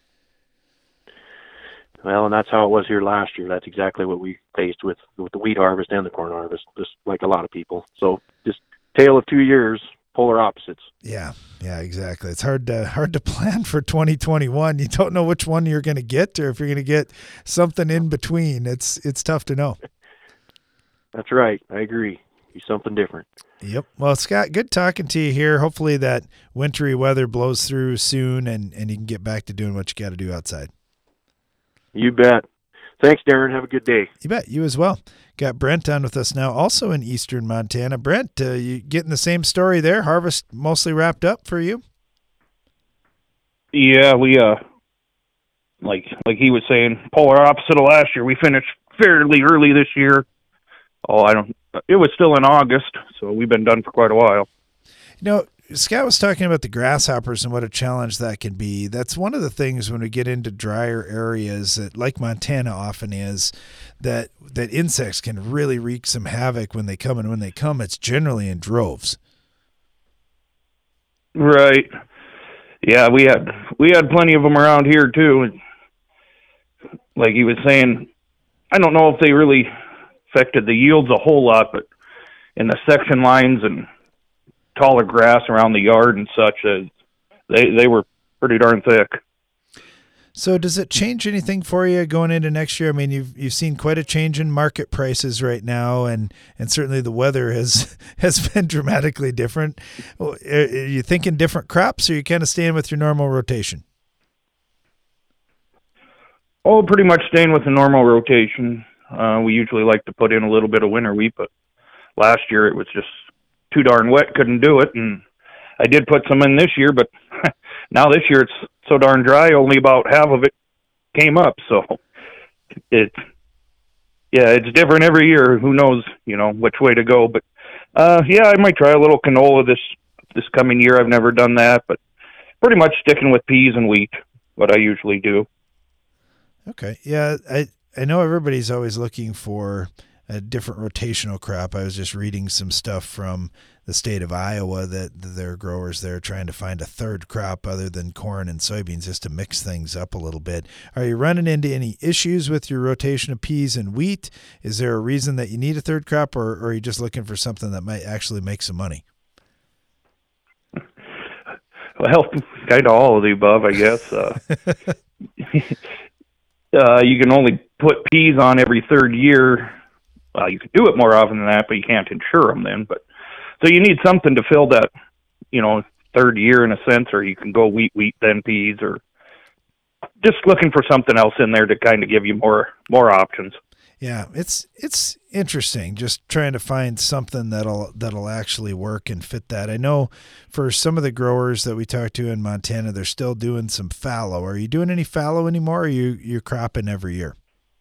S25: Well, and that's how it was here last year. That's exactly what we faced with with the wheat harvest and the corn harvest, just like a lot of people. So just tale of two years, polar opposites.
S1: Yeah, yeah, exactly. It's hard to hard to plan for twenty twenty-one. You don't know which one you're going to get, or if you're going to get something in between. It's it's tough to know.
S25: That's right. I agree. Be something different.
S1: Yep. Well, Scott, good talking to you here. Hopefully that wintry weather blows through soon, and and you can get back to doing what you got to do outside.
S25: You bet. Thanks, Darren. Have a good day.
S1: You bet. You as well. Got Brent on with us now, also in eastern Montana. Brent, uh, you getting the same story there? Harvest mostly wrapped up for you?
S3: Yeah, we uh, like like he was saying, polar opposite of last year. We finished fairly early this year. Oh, I don't. It was still in August, so we've been done for quite a while.
S1: You know, Scott was talking about the grasshoppers and what a challenge that can be. That's one of the things when we get into drier areas, that, like Montana often is, that that insects can really wreak some havoc when they come, and when they come, it's generally in droves.
S3: Right. Yeah, we had we had plenty of them around here too. Like he was saying, I don't know if they really affected the yields a whole lot, but in the section lines and taller grass around the yard and such, uh, they they were pretty darn thick.
S1: So does it change anything for you going into next year? I mean, you've you've seen quite a change in market prices right now, and, and certainly the weather has has been dramatically different. Are you thinking different crops, or are you kind of staying with your normal rotation?
S3: Oh, pretty much staying with the normal rotation. Uh, we usually like to put in a little bit of winter wheat, but last year it was just too darn wet, couldn't do it, and I did put some in this year, but now this year it's so darn dry, only about half of it came up, so it, yeah, it's different every year. Who knows, you know, which way to go, but uh, yeah, I might try a little canola this this coming year. I've never done that, but pretty much sticking with peas and wheat, what I usually do.
S1: Okay, yeah, I I know everybody's always looking for a different rotational crop. I was just reading some stuff from the state of Iowa that there are growers there trying to find a third crop other than corn and soybeans just to mix things up a little bit. Are you running into any issues with your rotation of peas and wheat? Is there a reason that you need a third crop, or, or are you just looking for something that might actually make some money?
S3: Well, kind of all of the above, I guess. Uh, uh, you can only put peas on every third year. Well, you can do it more often than that, but you can't insure them then. But so you need something to fill that, you know, third year in a sense, or you can go wheat, wheat, then peas, or just looking for something else in there to kind of give you more more options.
S1: Yeah, it's it's interesting just trying to find something that'll that'll actually work and fit that. I know for some of the growers that we talked to in Montana, they're still doing some fallow. Are you doing any fallow anymore, or are you you're cropping every year?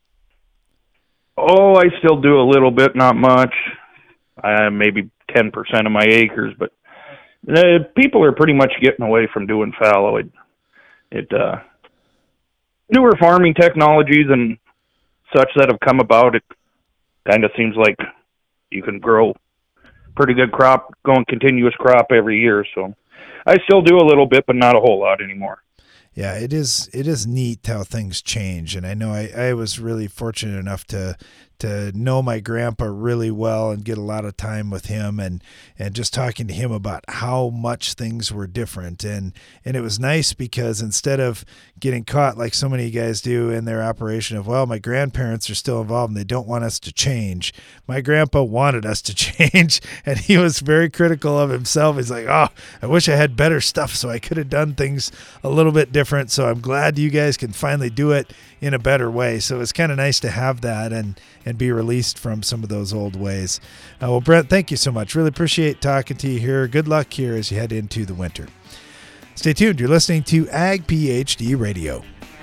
S3: Oh, I still do a little bit, not much. Uh, maybe ten percent of my acres, but uh, people are pretty much getting away from doing fallow. It, it uh, newer farming technologies and such that have come about, it kind of seems like you can grow pretty good crop, going continuous crop every year. So I still do a little bit, but not a whole lot anymore.
S1: Yeah, it is it is neat how things change. And I know I, I was really fortunate enough to to know my grandpa really well and get a lot of time with him and, and just talking to him about how much things were different. And, and it was nice because instead of getting caught like so many guys do in their operation of, well, my grandparents are still involved and they don't want us to change. My grandpa wanted us to change, and he was very critical of himself. He's like, oh, I wish I had better stuff so I could have done things a little bit different. So I'm glad you guys can finally do it in a better way. So it's kind of nice to have that and, and be released from some of those old ways. Uh, well, Brent, thank you so much. Really appreciate talking to you here. Good luck here as you head into the winter. Stay tuned. You're listening to Ag PhD Radio.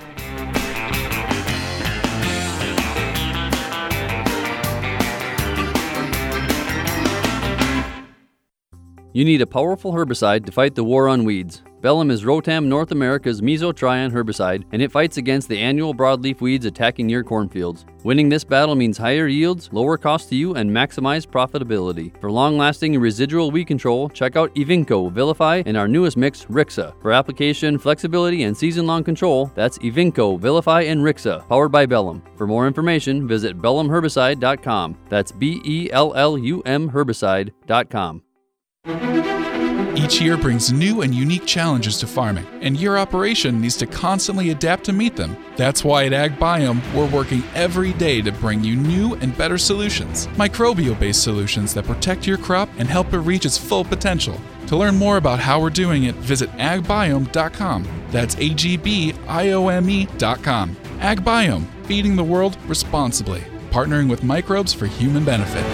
S4: You need a powerful herbicide to fight the war on weeds. Bellum is Rotam North America's mesotrione herbicide, and it fights against the annual broadleaf weeds attacking your cornfields. Winning this battle means higher yields, lower cost to you, and maximized profitability. For long-lasting residual weed control, check out Evinco, Vilify, and our newest mix, Rixa. For application, flexibility, and season-long control, that's Evinco, Vilify, and Rixa, powered by Bellum. For more information, visit bellum herbicide dot com. That's B E L L U M herbicide dot com.
S5: Each year brings new and unique challenges to farming, and your operation needs to constantly adapt to meet them. That's why at AgBiome, we're working every day to bring you new and better solutions, microbial-based solutions that protect your crop and help it reach its full potential. To learn more about how we're doing it, visit ag biome dot com. That's A G B I O M E dot com. AgBiome, feeding the world responsibly, partnering with microbes for human benefit.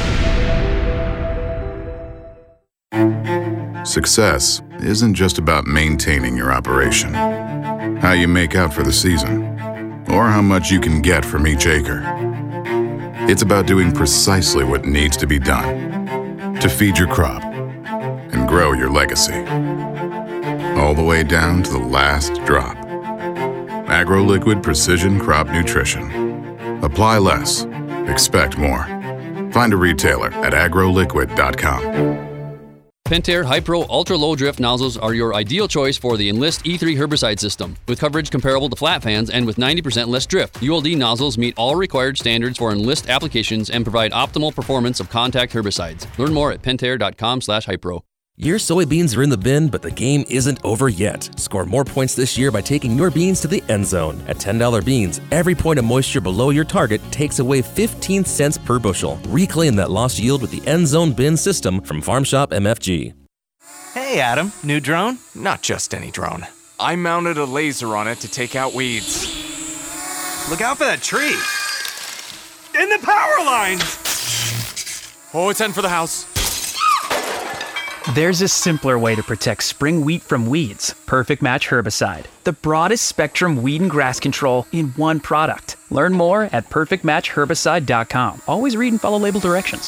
S17: Success isn't just about maintaining your operation, how you make out for the season, or how much you can get from each acre. It's about doing precisely what needs to be done to feed your crop and grow your legacy, all the way down to the last drop. AgroLiquid Precision Crop Nutrition. Apply less, expect more. Find a retailer at agro liquid dot com.
S4: Pentair Hypro Ultra Low Drift nozzles are your ideal choice for the Enlist E three herbicide system. With coverage comparable to flat fans and with ninety percent less drift, U L D nozzles meet all required standards for Enlist applications and provide optimal performance of contact herbicides. Learn more at pentair dot com slash hypro.
S20: Your soybeans are in the bin, but the game isn't over yet. Score more points this year by taking your beans to the end zone. At ten dollar beans, every point of moisture below your target takes away fifteen cents per bushel. Reclaim that lost yield with the end zone bin system from Farm Shop M F G.
S6: Hey Adam, new drone? Not just any drone. I mounted a laser on it to take out weeds. Look out for that tree! And the power lines! Oh, it's heading for the house.
S7: There's a simpler way to protect spring wheat from weeds. Perfect Match Herbicide. The broadest spectrum weed and grass control in one product. Learn more at perfect match herbicide dot com. Always read and follow label directions.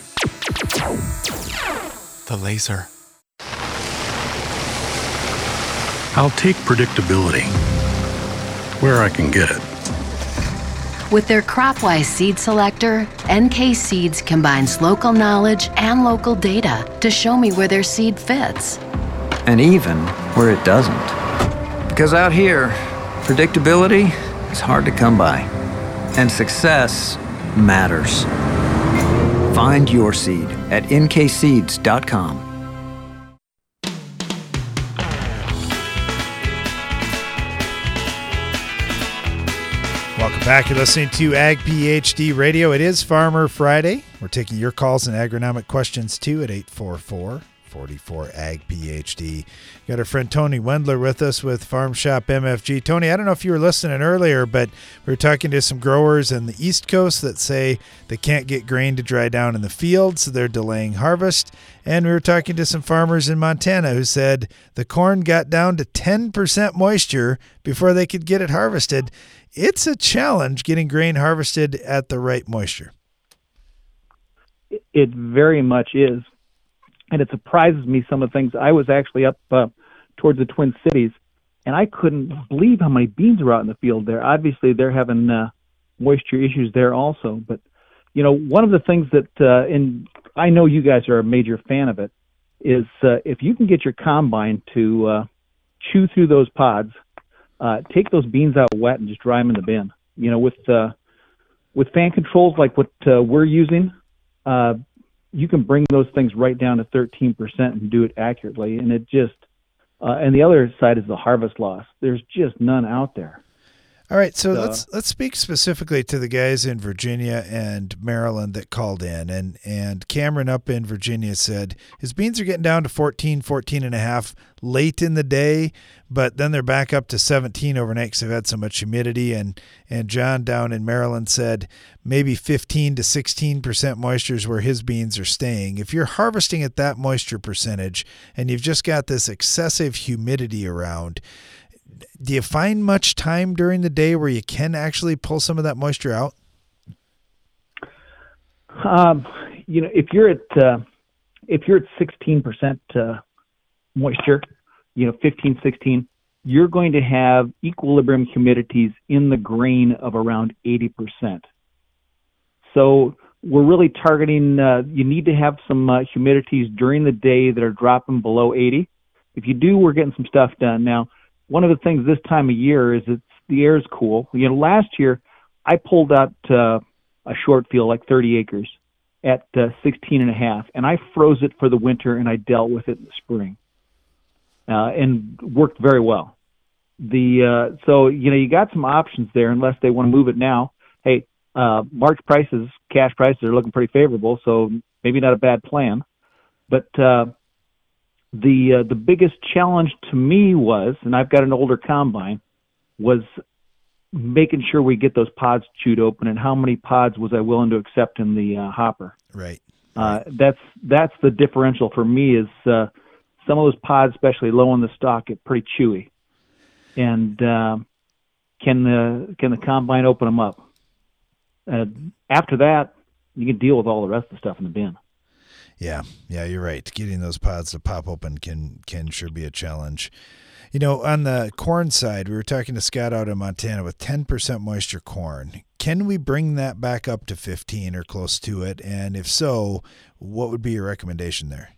S6: The laser.
S8: I'll take predictability where I can get it.
S26: With their CropWise seed selector, N K Seeds combines local knowledge and local data to show me where their seed fits.
S27: And even where it doesn't. Because out here, predictability is hard to come by. And success matters. Find your seed at N K seeds dot com.
S1: Welcome back. You're listening to Ag PhD Radio. It is Farmer Friday. We're taking your calls and agronomic questions too at eight four four, four four, A G P H D. Got our friend Tony Wendler with us with Farm Shop M F G. Tony, I don't know if you were listening earlier, but we were talking to some growers in the East Coast that say they can't get grain to dry down in the field, so they're delaying harvest. And we were talking to some farmers in Montana who said the corn got down to ten percent moisture before they could get it harvested. It's a challenge getting grain harvested at the right moisture.
S9: It very much is. And it surprises me some of the things. I was actually up uh, towards the Twin Cities, and I couldn't believe how many beans were out in the field there. Obviously, they're having uh, moisture issues there also. But, you know, one of the things that uh, in
S10: I know you guys are a major fan of it, is uh, if you can get your combine to uh, chew through those pods, uh, take those beans out wet and just dry them in the bin. You know, with uh, with fan controls like what uh, we're using, uh, you can bring those things right down to thirteen percent and do it accurately. And it just, uh, and the other side is the harvest loss. There's just none out there.
S1: All right, so
S10: So-
S1: let's let's speak specifically to the guys in Virginia and Maryland that called in. And and Cameron up in Virginia said his beans are getting down to fourteen, fourteen and a half late in the day, but then they're back up to seventeen overnight because they've had so much humidity. And and John down in Maryland said maybe fifteen to sixteen percent moisture is where his beans are staying. If you're harvesting at that moisture percentage and you've just got this excessive humidity around, do you find much time during the day where you can actually pull some of that moisture out?
S10: Um, you know, if you're at uh, if you're at sixteen percent uh, moisture, you know, fifteen, sixteen, you're going to have equilibrium humidities in the grain of around eighty percent. So we're really targeting. Uh, you need to have some uh, humidities during the day that are dropping below eighty. If you do, we're getting some stuff done now. One of the things this time of year is it's the air's cool. You know, last year I pulled out uh, a short field, like thirty acres, at uh, sixteen and a half, and I froze it for the winter and I dealt with it in the spring, uh, and worked very well. The uh, so you know you got some options there unless they want to move it now. Hey, uh, March prices, cash prices are looking pretty favorable, so maybe not a bad plan, but. Uh, The uh, the biggest challenge to me was, and I've got an older combine, was making sure we get those pods chewed open, and how many pods was I willing to accept in the uh, hopper.
S1: Right.
S10: Uh, that's that's the differential for me is uh, some of those pods, especially low in the stock, get pretty chewy, and uh, can the can the combine open them up? Uh, after that, you can deal with all the rest of the stuff in the bin.
S1: Yeah, yeah, you're right. Getting those pods to pop open can can sure be a challenge. You know, on the corn side, we were talking to Scott out in Montana with ten percent moisture corn. Can we bring that back up to fifteen or close to it? And if so, what would be your recommendation there?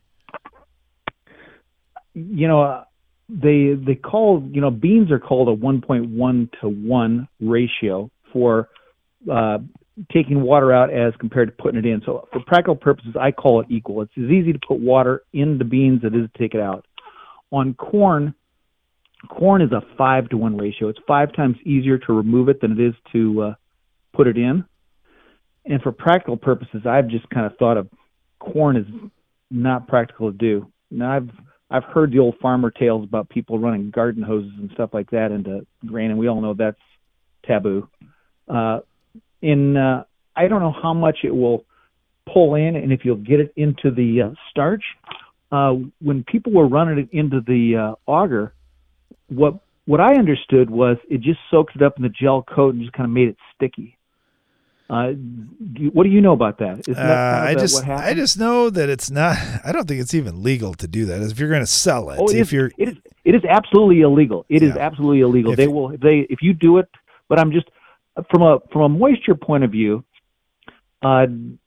S10: You know, uh, they they call, you know, beans are called a one point one to one ratio for uh, taking water out as compared to putting it in. So for practical purposes, I call it equal. It's as easy to put water in the beans as it is to take it out. On corn, corn is a five to one ratio. It's five times easier to remove it than it is to uh, put it in. And for practical purposes, I've just kind of thought of corn is not practical to do. Now I've I've heard the old farmer tales about people running garden hoses and stuff like that into grain, and we all know that's taboo. Uh, in uh, I don't know how much it will pull in, and if you'll get it into the uh, starch. Uh, when people were running it into the uh, auger, what what I understood was it just soaked it up in the gel coat and just kind of made it sticky. Uh, do you, what do you know about that? Isn't that
S1: Uh,
S10: kind of
S1: I
S10: the-
S1: just
S10: what happened?
S1: I just know that it's not. I don't think it's even legal to do that. If you're going to sell it,
S10: Oh, it
S1: if
S10: is,
S1: you're
S10: it is it is absolutely illegal. It is
S1: Yeah.
S10: absolutely illegal.
S1: If
S10: they
S1: you-
S10: will if they if you do it. But I'm just from a from a moisture point of view. Uh,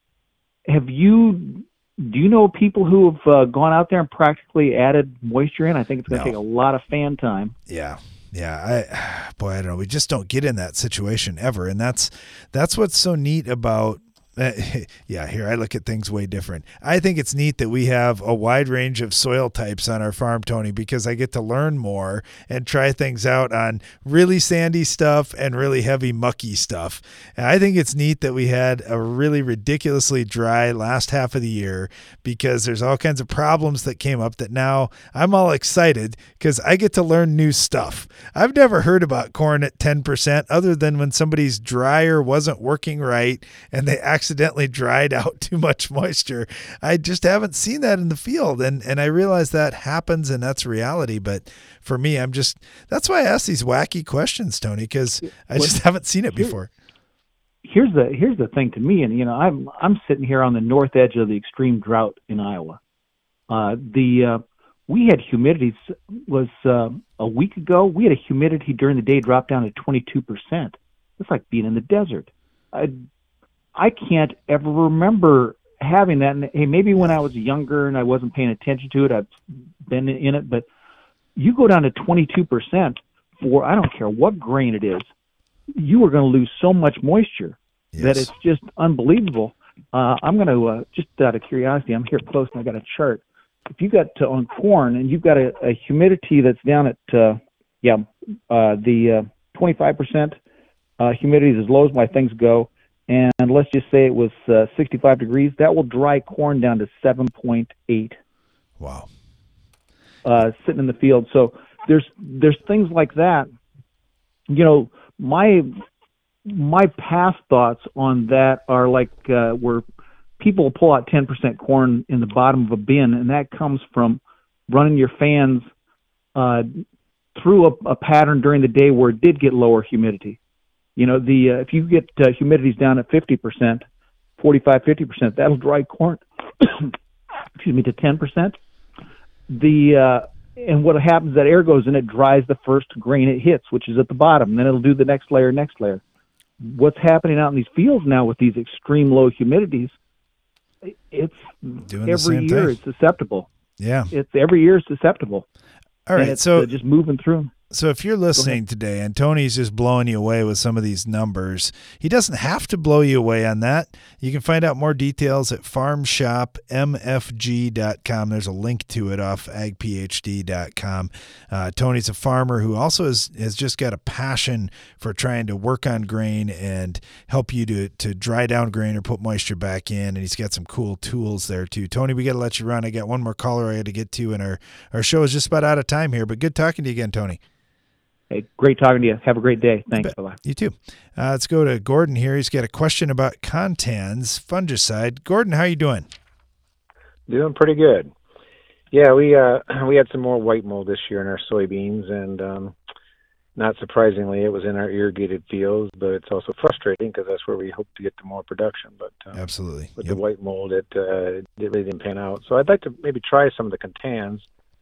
S10: have you do you know people who have uh, gone out there and practically added moisture in? I think it's going to
S1: No.
S10: take a lot of fan time.
S1: Yeah. Yeah, I boy, I don't know. We just don't get in that situation ever, and that's that's what's so neat about. Uh, yeah, here I look at things way different. I think it's neat that we have a wide range of soil types on our farm, Tony, because I get to learn more and try things out on really sandy stuff and really heavy mucky stuff. And I think it's neat that we had a really ridiculously dry last half of the year because there's all kinds of problems that came up that now I'm all excited because I get to learn new stuff. I've never heard about corn at ten percent other than when somebody's dryer wasn't working right and they accidentally dried out too much moisture. I just haven't seen that in the field. And, and I realize that happens and that's reality. But for me, I'm just, that's why I ask these wacky questions, Tony, because I just haven't seen it before.
S10: Here's the here's the thing to me, and you know I'm I'm sitting here on the north edge of the extreme drought in Iowa. Uh, the uh, we had humidity was uh, a week ago. We had a humidity during the day drop down to twenty-two percent. It's like being in the desert. I I can't ever remember having that. And hey, maybe when I was younger and I wasn't paying attention to it, I've been in it. But you go down to twenty-two percent for, I don't care what grain it is, you are going to lose so much moisture yes. that it's just unbelievable. Uh, I'm going to, uh, just out of curiosity, I'm here close and I got a chart. If you got to, on corn and you've got a, a humidity that's down at, uh, yeah, uh, the uh, twenty-five percent uh, humidity is as low as my things go, and let's just say it was uh, sixty-five degrees, that will dry corn down to seven point eight.
S1: Wow.
S10: Uh, sitting in the field. So there's there's things like that. You know, my my past thoughts on that are like uh, where people pull out ten percent corn in the bottom of a bin, and that comes from running your fans uh, through a, a pattern during the day where it did get lower humidity. You know, the uh, if you get uh, humidities down at fifty percent, forty-five, fifty percent, that'll dry corn, excuse me, to ten percent. The uh, and what happens is that air goes in, it dries the first grain it hits, which is at the bottom, and then it'll do the next layer, next layer. What's happening out in these fields now with these extreme low humidities, it's
S1: Doing
S10: every year
S1: thing.
S10: it's susceptible.
S1: Yeah.
S10: It's every year it's susceptible.
S1: All right,
S10: and it's,
S1: so
S10: uh, just moving through.
S1: So if you're listening today and Tony's just blowing you away with some of these numbers, he doesn't have to blow you away on that. You can find out more details at farm shop m f g dot com. There's a link to it off ag p h d dot com. Uh, Tony's a farmer who also has, has just got a passion for trying to work on grain and help you to, to dry down grain or put moisture back in. And he's got some cool tools there too. Tony, we got to let you run. I got one more caller I had to get to, and our, our show is just about out of time here, but good talking to you again, Tony.
S10: Hey, great talking to you. Have a great day. Thanks. Bye-bye.
S1: You too. Uh, let's go to Gordon here. He's got a question about Contans fungicide. Gordon, how you doing?
S11: Doing pretty good. Yeah, we uh, we had some more white mold this year in our soybeans, and um, not surprisingly, it was in our irrigated fields, but it's also frustrating because that's where we hope to get to more production. But um,
S1: Absolutely.
S11: with
S1: Yep.
S11: the white mold, it, uh, it really didn't pan out. So I'd like to maybe try some of the Contans.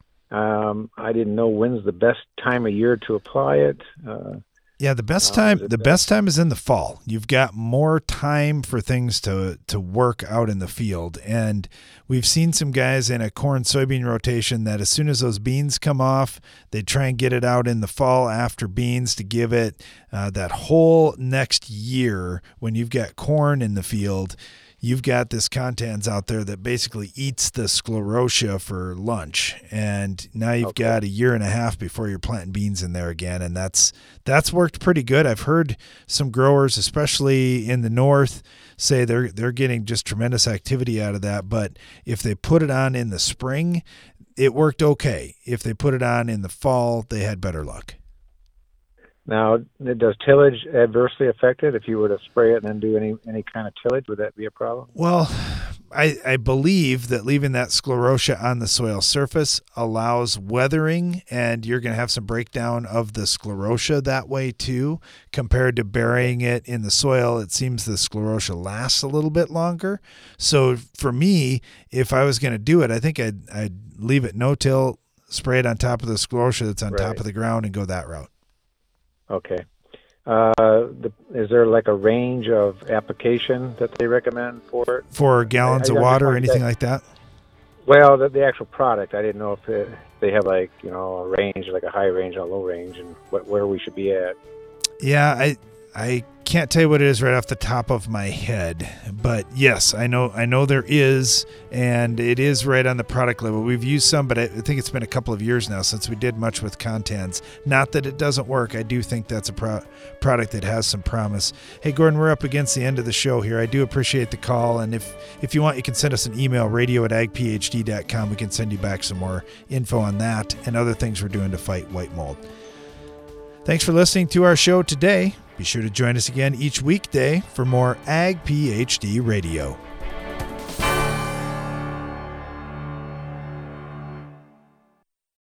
S11: Um, I didn't know when's the best time of year to apply it. Uh,
S1: Yeah, the best
S11: um,
S1: time
S11: is it
S1: the
S11: best-
S1: best time is in the fall. You've got more time for things to to work out in the field. And we've seen some guys in a corn soybean rotation that as soon as those beans come off, they try and get it out in the fall after beans to give it uh, that whole next year when you've got corn in the field. You've got this Contans out there that basically eats the sclerotia for lunch, and now you've okay. got a year and a half before you're planting beans in there again, and that's that's worked pretty good. I've heard some growers, especially in the north, say they're they're getting just tremendous activity out of that. But if they put it on in the spring, it worked okay. If they put it on in the fall, they had better luck.
S11: Now, does tillage adversely affect it? If you were to spray it and then do any any kind of tillage, would that be a problem?
S1: Well, I, I believe that leaving that sclerotia on the soil surface allows weathering, and you're going to have some breakdown of the sclerotia that way too. Compared to burying it in the soil, it seems the sclerotia lasts a little bit longer. So for me, if I was going to do it, I think I'd, I'd leave it no-till, spray it on top of the sclerotia that's on
S11: Right.
S1: top of the ground, and go that route.
S11: Okay. Uh, the, is there like a range of application that they recommend for it?
S1: For gallons
S11: I- I
S1: of water or
S11: find
S1: anything
S11: that-
S1: like that?
S11: Well, the, the actual product, I didn't know if it, they have like, you know, a range, like a high range and a low range, and what, where we should be at.
S1: Yeah, I I can't tell you what it is right off the top of my head, but yes, I know I know there is, and it is right on the product label. We've used some, but I think it's been a couple of years now since we did much with Contans. Not that it doesn't work. I do think that's a pro- product that has some promise. Hey, Gordon, we're up against the end of the show here. I do appreciate the call, and if if you want, you can send us an email, radio at ag p h d dot com. We can send you back some more info on that and other things we're doing to fight white mold. Thanks for listening to our show today. Be sure to join us again each weekday for more Ag P H D Radio.